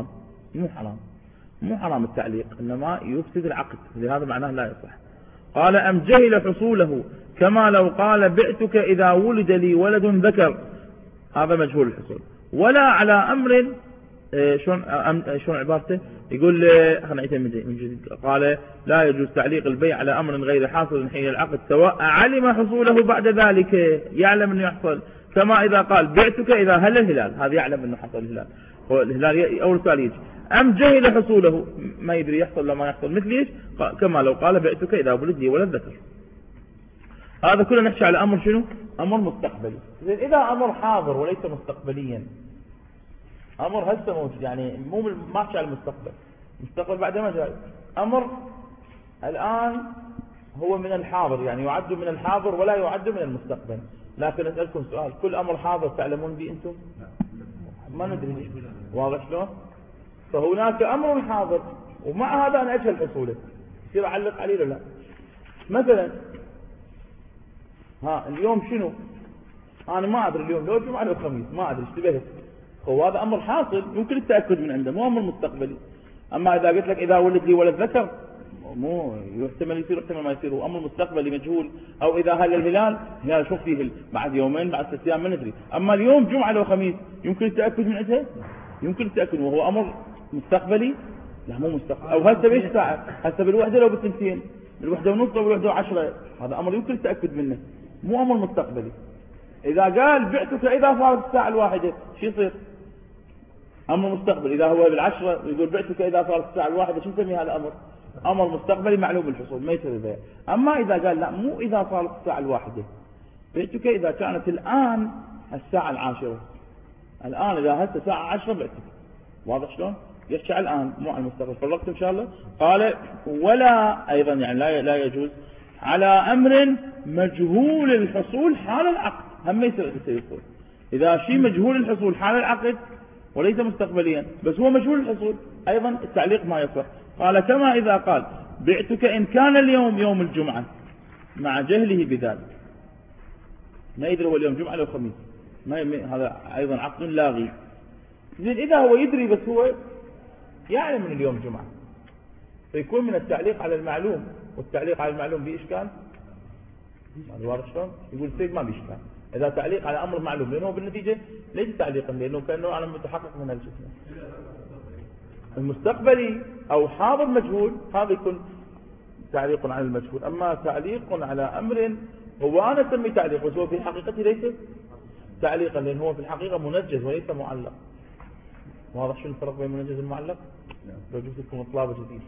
مو حرام التعليق، إنما يفسد العقد، لهذا معناه لا يصح. قال أم جهل حصوله كما لو قال بعتك إذا ولد لي ولد ذكر، هذا مجهول الحصول. ولا على أمر شلون عبارته؟ يقول خلينا نعيدها من جديد. قال لا يجوز تعليق البيع على أمر غير حاصل حين العقد سواء علم حصوله بعد ذلك، يعلم أنه يحصل، كما إذا قال بعتك إذا هل الهلال، هذا يعلم أنه حصل الهلال، الهلال أول سؤال يجي. أم جهل حصوله ما يدري يحصل ولا ما يحصل، مثل ايش؟ كما لو قال بعتك إذا ولد لي ولد ذكر. هذا كله نحكي على أمر شنو؟ أمر مستقبلي. إذا أمر حاضر وليس مستقبليا، أمر هسه موجود، يعني مو ما نحكي على المستقبل، المستقبل بعد ما جاي، أمر الآن هو من الحاضر، يعني يعد من الحاضر ولا يعد من المستقبل. لكن أسألكم سؤال، كل أمر حاضر تعلمون به أنتم؟ ما ندري، واضح شلون؟ فهناك أمر حاضر ومع هذا أنا أجهل حصوله، يصير أعلق عليه ولا لا؟ مثلا اليوم شنو؟ أنا ما أدري اليوم لو جمعة لو خميس، ما أدري اشتبهت. هو هذا أمر حاصل يمكن التأكد من عنده، مو أمر مستقبلي. أما إذا قلت لك إذا ولد لي ولد ذكر، مو يحتمل يصير يحتمل ما يصير، هو أمر مستقبلي مجهول. أو إذا هل الهلال شوف فيه بعد يومين بعد 6 أيام ما ندري. أما اليوم جمعة لو خميس يمكن التأكد من عندها، يمكن التأكد، وهو أمر مستقبلي. لا مو مستقبلي. أو هسه بإيش ساعة؟ هسه بالوحدة لو بالثنتين، بالوحدة ونص أو بالوحدة وعشرة، هذا أمر يمكن التأكد منه، مو أمر مستقبلي. إذا قال بعتك إذا صارت الساعة الواحدة شو يصير؟ أمر مستقبل. إذا هو بالعشرة يقول بعتك إذا صارت الساعة الواحدة، شو نسمي هذا الأمر؟ أمر مستقبلي معلوم الحصول، ما يصير البيع. أما إذا قال لا مو إذا صارت الساعة الواحدة، بعتك إذا كانت الآن الساعة 10، الآن إذا هسه الساعة 10 بعتك، واضح شلون؟ يحكي الآن مو على المستقبل. فرقت إن شاء الله. قال ولا أيضا يعني لا يجوز على أمر مجهول الحصول حال العقد، هم ما يصير يصير. إذا شيء مجهول الحصول حال العقد وليس مستقبليا بس هو مجهول الحصول، أيضا التعليق ما يصح. قال كما إذا قال بعتك إن كان اليوم يوم الجمعة مع جهله بذلك، ما يدري هو اليوم جمعة أو خميس، هذا أيضا عقد لاغي. إذا هو يدري بس هو يعلم من اليوم جمعة، فيكون من التعليق على المعلوم، والتعليق على المعلوم بإشكال. واضح شلون؟ يقول سيد ما بإشكال إذا تعليق على أمر معلوم، لأنه بالنتيجة ليس تعليقا، لأنه كأنه أنا متحقق من الجسم المستقبلي أو حاضر مجهول، هذا يكون تعليق على المجهول. أما تعليق على أمر هو أنا أسمي تعليق بس هو في حقيقته ليس تعليقا، لأنه هو في الحقيقة منجز وليس معلق. واضح شو الفرق بين المنجز والمعلق؟ لو جبت لكم طلاب جديد،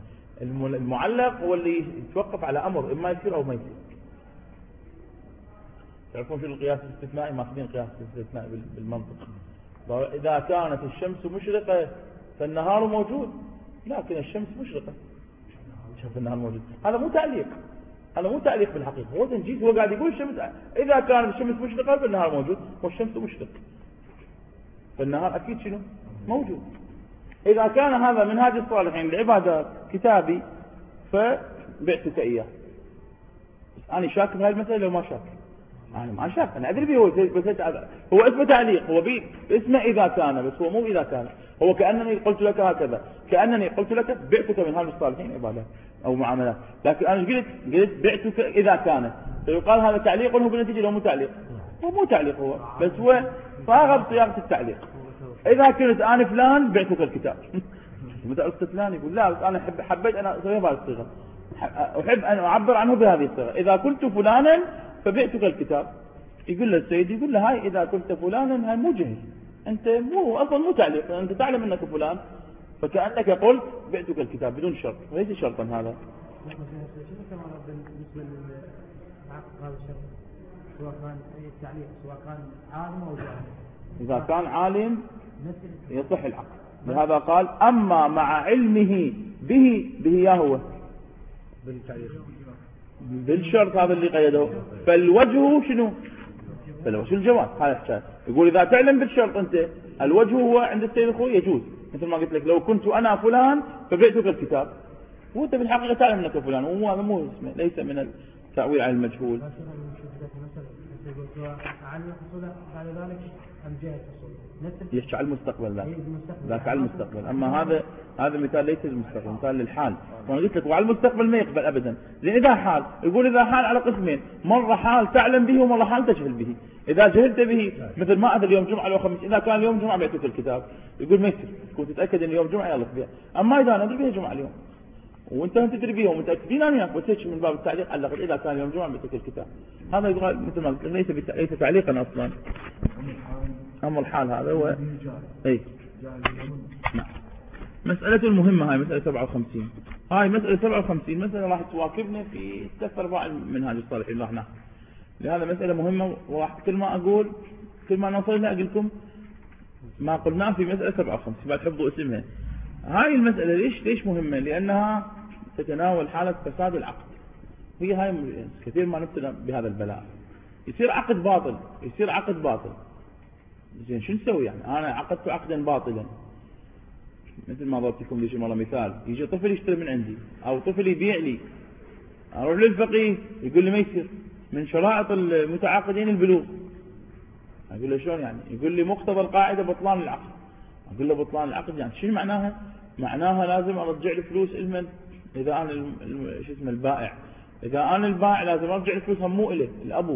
المعلق هو اللي يتوقف على أمر إما يصير أو ما يصير. تعرفون شو القياس الاستثنائي؟ ماخذين قياس الاستثنائي بالمنطق. إذا كانت الشمس مشرقة فالنهار موجود، لكن الشمس مشرقة، شوف النهار موجود، هذا مو تعليق، هذا مو تعليق بالحقيقة، هو تنجيز. هو قاعد يقول الشمس إذا كانت الشمس مشرقة فالنهار موجود، والشمس مشرق، فالنهار أكيد شنو؟ موجود. إذا كان هذا منهاج الصالحين العبادات كتابي فبعتك إياه. أنا شاك بهذه المسألة لو ما شاك؟ أنا ما شاك، أنا أدري به، هو اسمه تعليق، هو اسمه إذا كان، بس هو مو إذا كان. هو كأنني قلت لك هكذا، كأنني قلت لك بعتك من هذا الصالحين عبادات أو معاملات، لكن أنا قلت بعتك إذا كان، فيقال هذا تعليق وهو بالنتيجة لو مو تعليق. هو مو تعليق، هو بس هو صاغ بصياغة التعليق. إذا كنت أنا فلان بعتك الكتاب متى قلت فلان يقول لا بس أنا حبيت أنا أسوي بهذه الصيغة، أحب أن أعبر عنه بهذه الصيغة. إذا كنت فلانا فبعتك الكتاب، يقول له السيد، يقول له هاي إذا كنت فلانا هاي مو جهل، أنت مو أصلا مو تعليق، أنت تعلم أنك فلان، فكأنك قلت بعتك الكتاب بدون شرط، ليس شرطا هذا. بالنسبة للعقد هذا الشرط، سواء كان التعليق سواء كان عام أو جاهل، إذا كان عالم يصح العقد. لهذا قال أما مع علمه به يا هو بالشرط هذا اللي قيده. فالوجه شنو؟ فالوجه الجواز. هذا الحكاية يقول إذا تعلم بالشرط أنت الوجه هو عند السيد الخوي يجوز. مثل ما قلت لك لو كنت أنا فلان فبعتك الكتاب وأنت في الحقيقة تعلم أنك فلان وهذا مو اسمه ليس من التأويل على المجهول. يحكي على المستقبل ذاك على المستقبل. أما هذا مثال ليس المستقبل مثال للحال. وأنا قلت لك وعلى المستقبل ما يقبل أبدا لأن إذا حال يقول إذا حال على قسمين مرة حال تعلم به ومرة حال تجهل به. إذا جهلت به مثل ما أدري اليوم جمعة لو خميس إذا كان اليوم جمعة بعتك الكتاب يقول ما يصير كنت تتأكد أن اليوم جمعة يلا بها. أما إذا أنا أدري بها جمعة اليوم وانت تدري بيهم متأكدين أنا وياك وتشي من باب التعليق علق إذا كان يوم جمعة بعتك الكتاب. هذا يقول مثل ما قلت ليس تعليقا أصلا. أمر الحال هذا هو أي نعم. مسألة المهمة هاي مسألة 57. هاي مسألة 57 مسألة راح تواكبنا في 3 أرباع منهاج الصالحين راح ناخذ. لهذا مسألة مهمة وراح كل ما نوصل لها أقول لكم ما قلناه في مسألة 57 بعد حفظوا اسمها. هاي المسألة ليش مهمة؟ لأنها تتناول حالة فساد العقد. هي هاي كثير ما نبتلى بهذا البلاء يصير عقد باطل. زين شو نسوي يعني؟ أنا عقدت عقدا باطلا مثل ما ضربت لكم ليش مرة مثال يجي طفل يشتري من عندي أو طفل يبيع لي أروح للفقيه يقول لي ما يصير من شرائط المتعاقدين البلوغ. أقول له شلون يعني؟ يقول لي مقتضى القاعدة بطلان العقد. أقول له بطلان العقد يعني شو معناها؟ معناها لازم أرجع الفلوس المن إذا أنا شو اسمه البائع. إذا أنا البائع لازم أرجع الفلوس هم مو إليه الأبو.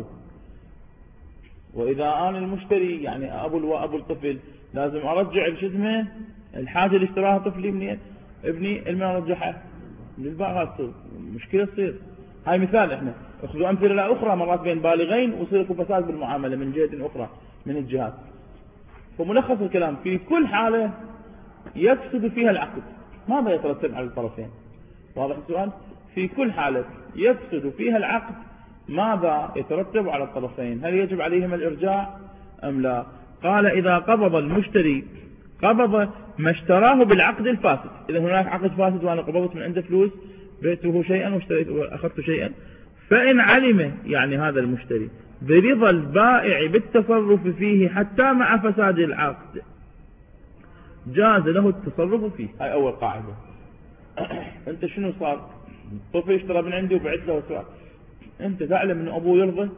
وإذا أنا المشتري يعني أبو الطفل لازم أرجع شو اسمه الحاجة اللي اشتراها طفلي منين ابني المن أرجعها للبائع. تصير مشكلة تصير. هاي مثال احنا اخذوا أمثلة أخرى مرات بين بالغين ويصير لكم فساد بالمعاملة من جهة أخرى من الجهات. فملخص الكلام في كل حالة يفسد فيها العقد ماذا يترتب على الطرفين؟ واضح السؤال؟ في كل حالة يفسد فيها العقد ماذا يترتب على الطرفين؟ هل يجب عليهم الإرجاع أم لا؟ قال إذا قبض المشتري قبض ما اشتراه بالعقد الفاسد. إذا هناك عقد فاسد وأنا قبضت من عنده فلوس بعته شيئا واشتريت وأخذت شيئا فإن علم يعني هذا المشتري برضا البائع بالتصرف فيه حتى مع فساد العقد جاز له التصرف فيه. هاي أول قاعدة. أنت شنو صار؟ الطفل اشترى من عندي وبعت له سؤال أنت تعلم أن أبوه يرضى؟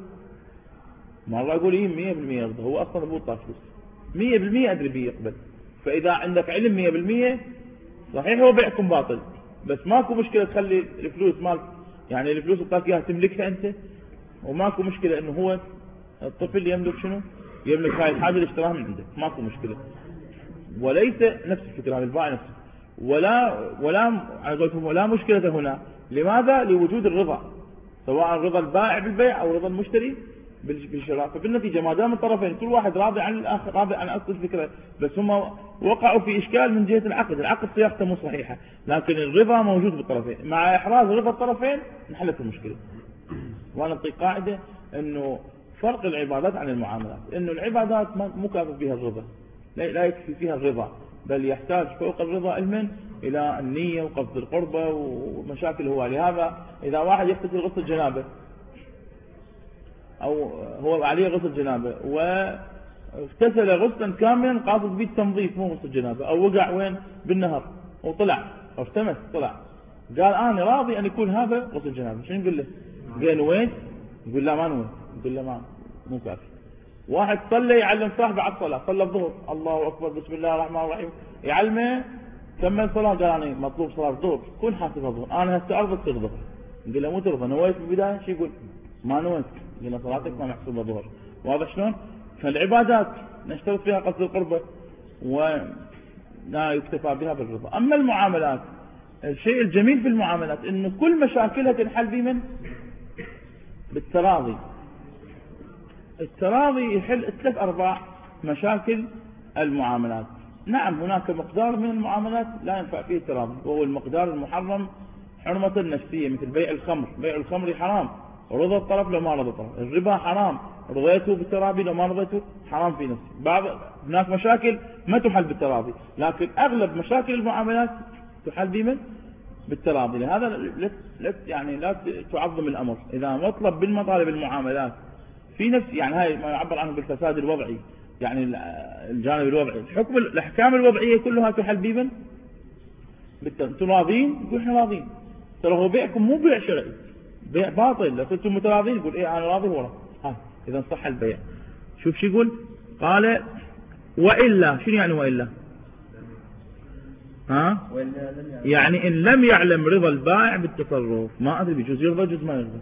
مرة أقول إيه 100% يرضى هو أصلا أبوه طاف فلوس 100% أدري بيه يقبل. فإذا عندك علم 100% صحيح هو بيعكم باطل بس ماكو مشكلة تخلي الفلوس مال يعني الفلوس اللي اياها تملكها أنت وماكو مشكلة إنه هو الطفل يملك شنو؟ يملك هاي الحاجة اللي اشتراها من عندك ماكو مشكلة. وليس نفس الفكرة هذا البائع نفسه ولا مشكلة هنا. لماذا؟ لوجود الرضا سواء رضا البائع بالبيع أو رضا المشتري بالشراء. فبالنتيجة ما دام الطرفين كل واحد راضي عن الآخر راضي عن أصل الفكرة بس هم وقعوا في إشكال من جهة العقد صياغته مو صحيحة لكن الرضا موجود بالطرفين مع إحراز رضا الطرفين انحلت المشكلة. وأنا أعطي قاعدة إنه فرق العبادات عن المعاملات إنه العبادات مو كافي فيها الرضا لا يكفي فيها الرضا بل يحتاج فوق الرضا علما إلى النية وقصد القربة ومشاكل هو. لهذا إذا واحد يغتسل غسل جنابه أو هو عليه غسل جنابه واغتسل غسلا كاملا قاصد به التنظيف مو غسل جنابه أو وقع وين بالنهر وطلع أو ارتمس طلع قال أنا راضي أن يكون هذا غسل جنابه شو نقول له؟ قال وين؟ يقول لا ما نوين يقول له ما مو كافي. واحد صلى يعلم صاحبه على الصلاة صلى الظهر الله أكبر بسم الله الرحمن الرحيم يعلمه كمل صلاة قال أنا مطلوب صلاة الظهر كون حاسب الظهر أنا هسه أرضى تصير ظهر يقول له مو ترضى نويت بالبداية شو يقول ما نويت يقول له صلاتك ما محسوبة ظهر. واضح شلون؟ فالعبادات نشترط فيها قصد القربة ولا يكتفى بها بالرضا. أما المعاملات الشيء الجميل في المعاملات إنه كل مشاكلها تنحل بمن؟ بالتراضي. التراضي يحل 3/4 مشاكل المعاملات. نعم هناك مقدار من المعاملات لا ينفع فيه التراضي وهو المقدار المحرم حرمة النفسية مثل بيع الخمر. بيع الخمر حرام رضا الطرف لو ما رضى الطرف. الربا حرام، رضيته بالتراضي لو ما رضيته حرام في نفسه. هناك مشاكل ما تحل بالتراضي، لكن أغلب مشاكل المعاملات تحل بمن؟ بالتراضي. لهذا يعني لا تعظم الأمر. إذا مطلب بالمطالب المعاملات في نفس، يعني هاي ما يعبر عنه بالفساد الوضعي، يعني الجانب الوضعي، الأحكام الوضعية كلها تحل بمن؟ تراضين؟ يقول احنا راضين. ترى هو بيعكم مو بيع شرعي، بيع باطل. لو كنتم متراضين يقول ايه انا راضي ورا، اذا صح البيع. شوف شو يقول، قال وإلا. شنو يعني وإلا؟ يعني إن لم يعلم رضا البائع بالتصرف. ما أدري بيجوز يرضى بيجوز ما يرضى.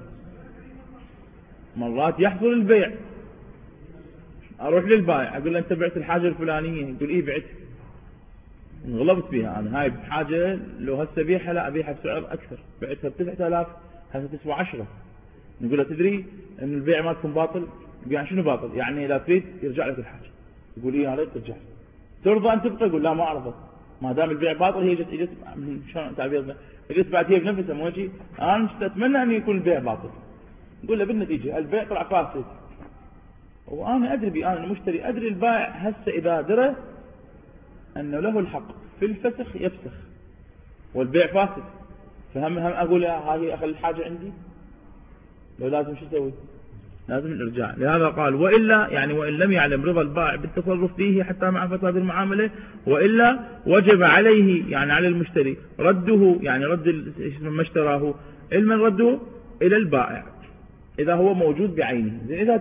مرات يحصل البيع، أروح للبائع أقول له أنت بعت الحاجة الفلانية، يقول إيه بعت، انغلبت بها أنا، هاي بحاجة لو هسه أبيعها لا أبيعها بسعر أكثر، بعتها ب9000 هسه تسوى 10. نقول له تدري أن البيع مالكم باطل؟ يعني شنو باطل؟ يعني إذا تريد يرجع لك الحاجة. يقول إيه عليك ترجع. ترضى أن تبقى؟ يقول لا ما أرضى، ما دام البيع باطل. هي جت شلون تعبيرنا؟ جت بعد هي بنفسها مو شيء، أنا أتمنى أن يكون البيع باطل. نقول له بالنتيجة البيع طلع فاسد، وأنا أدري أنا المشتري أدري البائع هسه إذا درى أنه له الحق في الفسخ يفسخ والبيع فاسد، فهم أقول هاي أخلي الحاجة عندي، لو لازم شو أسوي؟ لازم الإرجاع. لهذا قال وإلا، يعني وإن لم يعلم رضا البائع بالتصرف فيه حتى مع فساد المعاملة، وإلا وجب عليه يعني على المشتري رده، يعني رد ما اشتراه، علما رده إلى البائع إذا هو موجود بعينه. إذا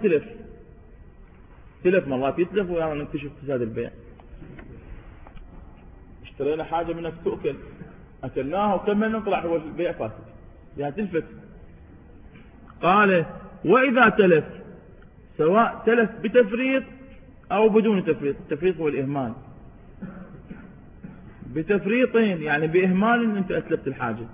تلف مرات يتلف ويانا نكتشف فساد البيع. اشترينا حاجة منك تؤكل، أكلناها وكملنا طلع هو البيع فاسد، يعني تلفت. قال وإذا تلف، سواء تلف بتفريط أو بدون تفريط. التفريط هو الإهمال. بتفريطين يعني بإهمال إن أنت أتلفت الحاجة،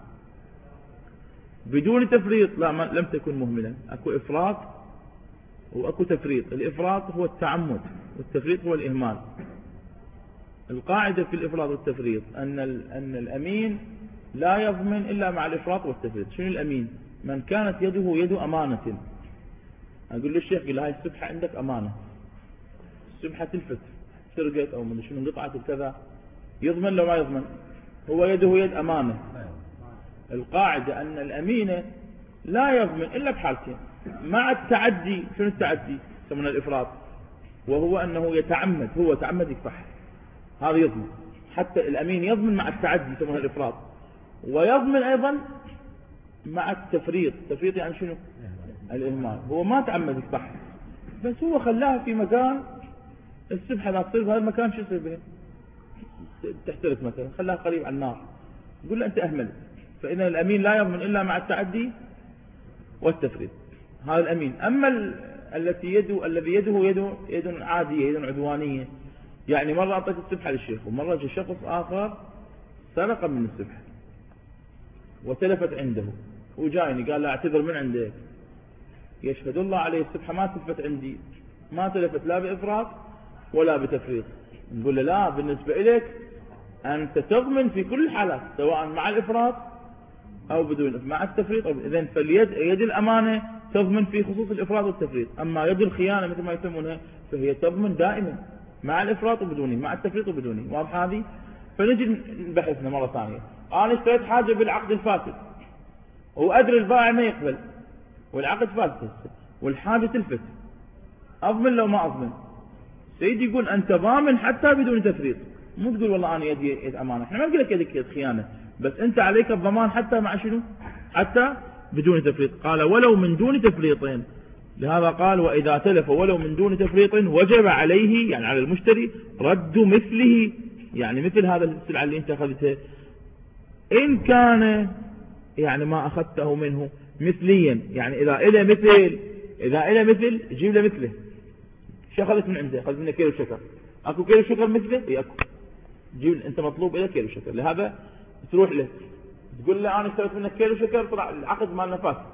بدون تفريط لا لم تكن مهملا. أكو إفراط وأكو تفريط. الإفراط هو التعمد والتفريط هو الإهمال. القاعدة في الإفراط والتفريط أن الأمين لا يضمن إلا مع الإفراط والتفريط. شنو الأمين؟ من كانت يده يد أمانة. أقول للشيخ قل هاي السبحة عندك أمانة، السبحة تلفت سرقت أو من شنو انقطعت كذا، يضمن لو ما يضمن؟ هو يده يد أمانة. القاعدة أن الأمينة لا يضمن إلا بحالتين، مع التعدي. شنو التعدي؟ يسمونه الإفراط، وهو أنه يتعمد، هو تعمد يكفح، هذا يضمن. حتى الأمين يضمن مع التعدي يسمونه الإفراط، ويضمن أيضا مع التفريط. التفريط يعني شنو؟ الإهمال. هو ما تعمد يكفح، بس هو خلاها في مكان السبحة لا تصير بهذا المكان، شو يصير به؟ تحترق مثلا، خلاها قريب على النار، يقول له أنت أهملت. فإذا الأمين لا يضمن إلا مع التعدي والتفريط، هذا الأمين. أما الذي يده يد عادية، يد عدوانية، يعني مرة أعطيت السبحة للشيخ ومرة جاء شخص آخر سرق من السبحة وتلفت عنده وجايني قال لا اعتذر من عندك، يشهد الله عليه السبحة ما تلفت عندي، ما تلفت لا بإفراط ولا بتفريط. نقول له لا، بالنسبة إليك أنت تضمن في كل الحالات، سواء مع الإفراط أو بدون، مع التفريط أو إذن. يد الأمانة تضمن في خصوص الإفراط والتفريط. أما يد الخيانة مثل ما يسمونها فهي تضمن دائما مع الإفراط وبدونه، مع التفريط وبدونه. واضح هذه؟ فنجي نبحثنا مرة ثانية. أنا اشتريت حاجة بالعقد الفاسد وأدري البائع ما يقبل والعقد فاسد والحاجة تلفت، أضمن لو ما أضمن؟ سيدي يقول أنت ضامن حتى بدون تفريط. مو تقول والله أنا يدي يد أمانة، احنا ما نقول لك يدك يد خيانة، بس أنت عليك الضمان حتى مع شنو؟ حتى بدون تفريط. قال ولو من دون تفريطين. لهذا قال وإذا تلف ولو من دون تفريط وجب عليه، يعني على المشتري، رد مثله، يعني مثل هذا السلعة اللي انت أخذتها، إن كان يعني ما أخذته منه مثليا. يعني إذا إلى مثل جيب له مثله. شو أخذت من عنده؟ أخذت منه كيلو شكر، أكو كيلو شكر مثله؟ إيه أكو، جيب أنت مطلوب إلى كيلو شكر. لهذا تروح له تقول له أنا اشتريت منك كيلو شكر، طلع العقد مالنا فاسد،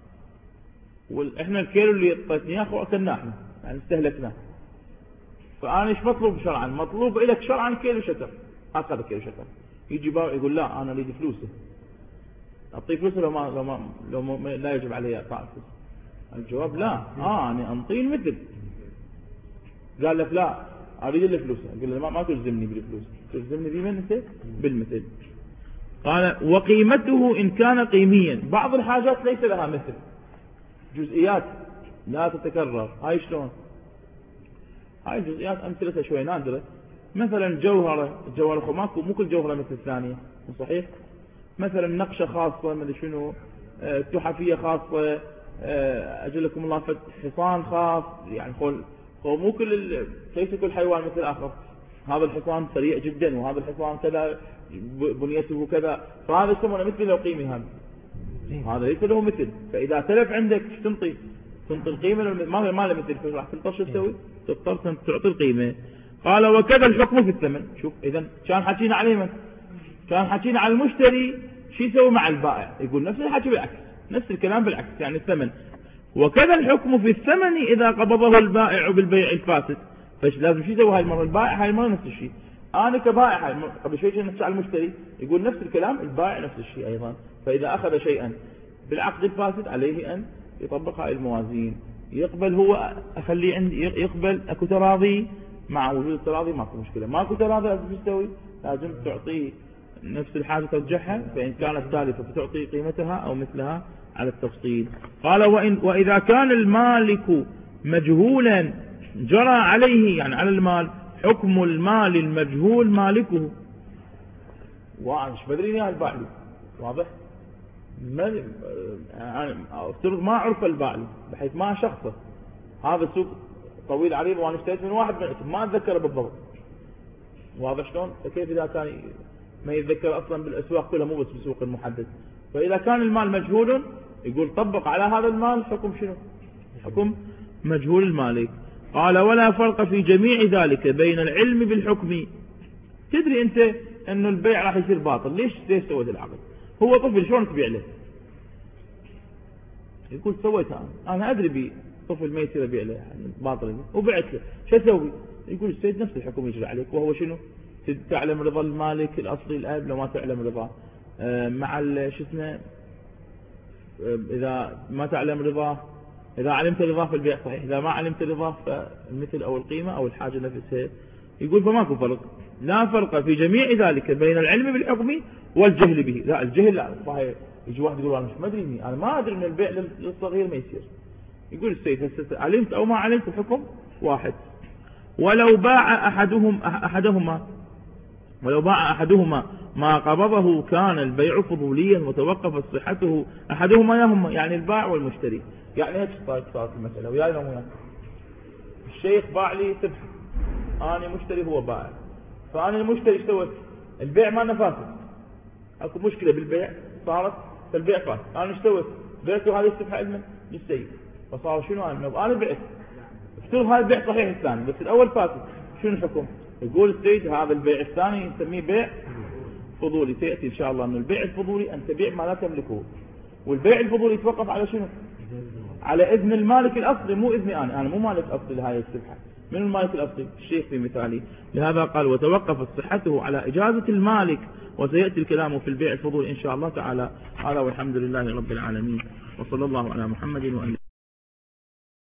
وإحنا الكيلو اللي اعطيتني إياه أكلناه احنا، يعني استهلكناه، فأنا إيش مطلوب شرعا؟ مطلوب إلك شرعا كيلو شكر، أخذ كيلو شكر. يجي بائع يقول لا أنا أريد فلوسه، أعطيه فلوسه لو ما لا يجب عليه إعطاء الفلوس. الجواب لا، أنا أنطيه المثل. قال لك لا أريد له فلوسه، قال له ما تلزمني بالفلوس، تلزمني بمن أنت؟ بالمثل. قال وقيمته إن كان قيميا، بعض الحاجات ليس لها مثل، جزئيات لا تتكرر. هاي شلون؟ هاي جزئيات أمثلتها شوي نادرة. مثلا جوهرة ماكو، مو كل جوهرة مثل الثانية، صحيح؟ مثلا نقشة خاصة، مثل شنو، تحفية خاصة، أجلكم الله حصان خاص، يعني مو ليس كل حيوان مثل الآخر. هذا الحصان سريع جدا، وهذا الحصان كذا بنيته كذا، فهذا يسمونه مثل لو قيمي، هذا ليس له مثل. فإذا تلف عندك تنطي القيمة، ما له مثل، راح تضطر شو تسوي؟ تضطر تعطي القيمة. قال وكذا الحكم في الثمن. شوف إذا كان حكينا عليه من؟ كان حكينا على المشتري، شو يسوي مع البائع؟ يقول نفس الحكي بالعكس، نفس الكلام بالعكس، يعني الثمن. وكذا الحكم في الثمن إذا قبضه البائع بالبيع الفاسد. فايش لازم شو يسوي هاي المرة البائع؟ هاي المرة نفس الشيء. أنا كبائع قبل شوي نفس على المشتري، يقول نفس الكلام البائع نفس الشيء أيضا. فإذا أخذ شيئا بالعقد الفاسد عليه أن يطبق هاي الموازين. يقبل هو، أخليه عندي يقبل، أكو تراضي، مع وجود التراضي ماكو مشكلة. ماكو تراضي لازم تسوي؟ لازم تعطيه نفس الحاجة ترجعها، فإن كانت تالفة فتعطي قيمتها أو مثلها على التفصيل. قال وإذا كان المالك مجهولا جرى عليه، يعني على المال، حكم المال المجهول مالكه. وأنا مش بدري يا الباعلي، واضح؟ افترض ما عرف الباعلي بحيث ما شخصه، هذا سوق طويل عريض وأنا اشتريت من واحد ما أتذكره بالضبط، واضح شلون؟ فكيف إذا كان ما يتذكر أصلا بالأسواق كلها، مو بس بسوق المحدد. فإذا كان المال مجهول، يقول طبق على هذا المال حكم شنو؟ حكم مجهول المالك. قال ولا فرق في جميع ذلك بين العلم بالحكم. تدري أنت أنه البيع راح يصير باطل، ليش سويت العقد؟ هو طفل، شلون تبيع له؟ يقول سويت أنا أدري بي طفل ما يصير أبيع له، يعني باطل، وبعت له، شو أسوي؟ يقول السيد نفس الحكم يجري عليك، وهو شنو؟ تعلم رضا المالك الأصلي الأب لو ما تعلم رضاه، مع شو اسمه، إذا ما تعلم رضاه، إذا علمت رضاه في البيع صحيح، إذا ما علمت رضاه فالمثل أو القيمة أو الحاجة نفسها. يقول فماكو فرق، لا فرق في جميع ذلك بين العلم بالحكم والجهل به. لا الجهل لا صحيح، يجي واحد يقول أنا مش مدري، أنا ما أدري من البيع للصغير ما يصير. يقول السيد علمت أو ما علمت الحكم واحد. ولو باع أحدهما ما قبضه كان البيع فضوليا وتوقفت صحته أحدهما، يعني البائع والمشتري. يعني هيك صارت المسألة وياي لو وياك. الشيخ باع لي سبحة، أنا مشتري هو بائع، فأنا المشتري اشتوت البيع ما نفاسد، أكو مشكلة بالبيع صارت، فالبيع فاسد، أنا اشتوت بعته هذه السبحة للسيد، فصار شنو أنا بعت، افترض هذا البيع صحيح الثاني بس الأول فاسد، شنو الحكم؟ يقول السيد هذا البيع الثاني نسميه بيع فضولي. سيأتي إن شاء الله أن البيع الفضولي أن تبيع ما لا تملكه، والبيع الفضولي يتوقف على شنو؟ على إذن المالك الأصلي، مو إذني أنا مو مالك أصلي لهذه السبحة. من المالك الأصلي؟ الشيخ في مثالي. لهذا قال وتوقفت صحته على إجازة المالك، وسيأتي الكلام في البيع الفضولي إن شاء الله تعالى. هذا والحمد لله رب العالمين، وصلى الله على محمد وآله.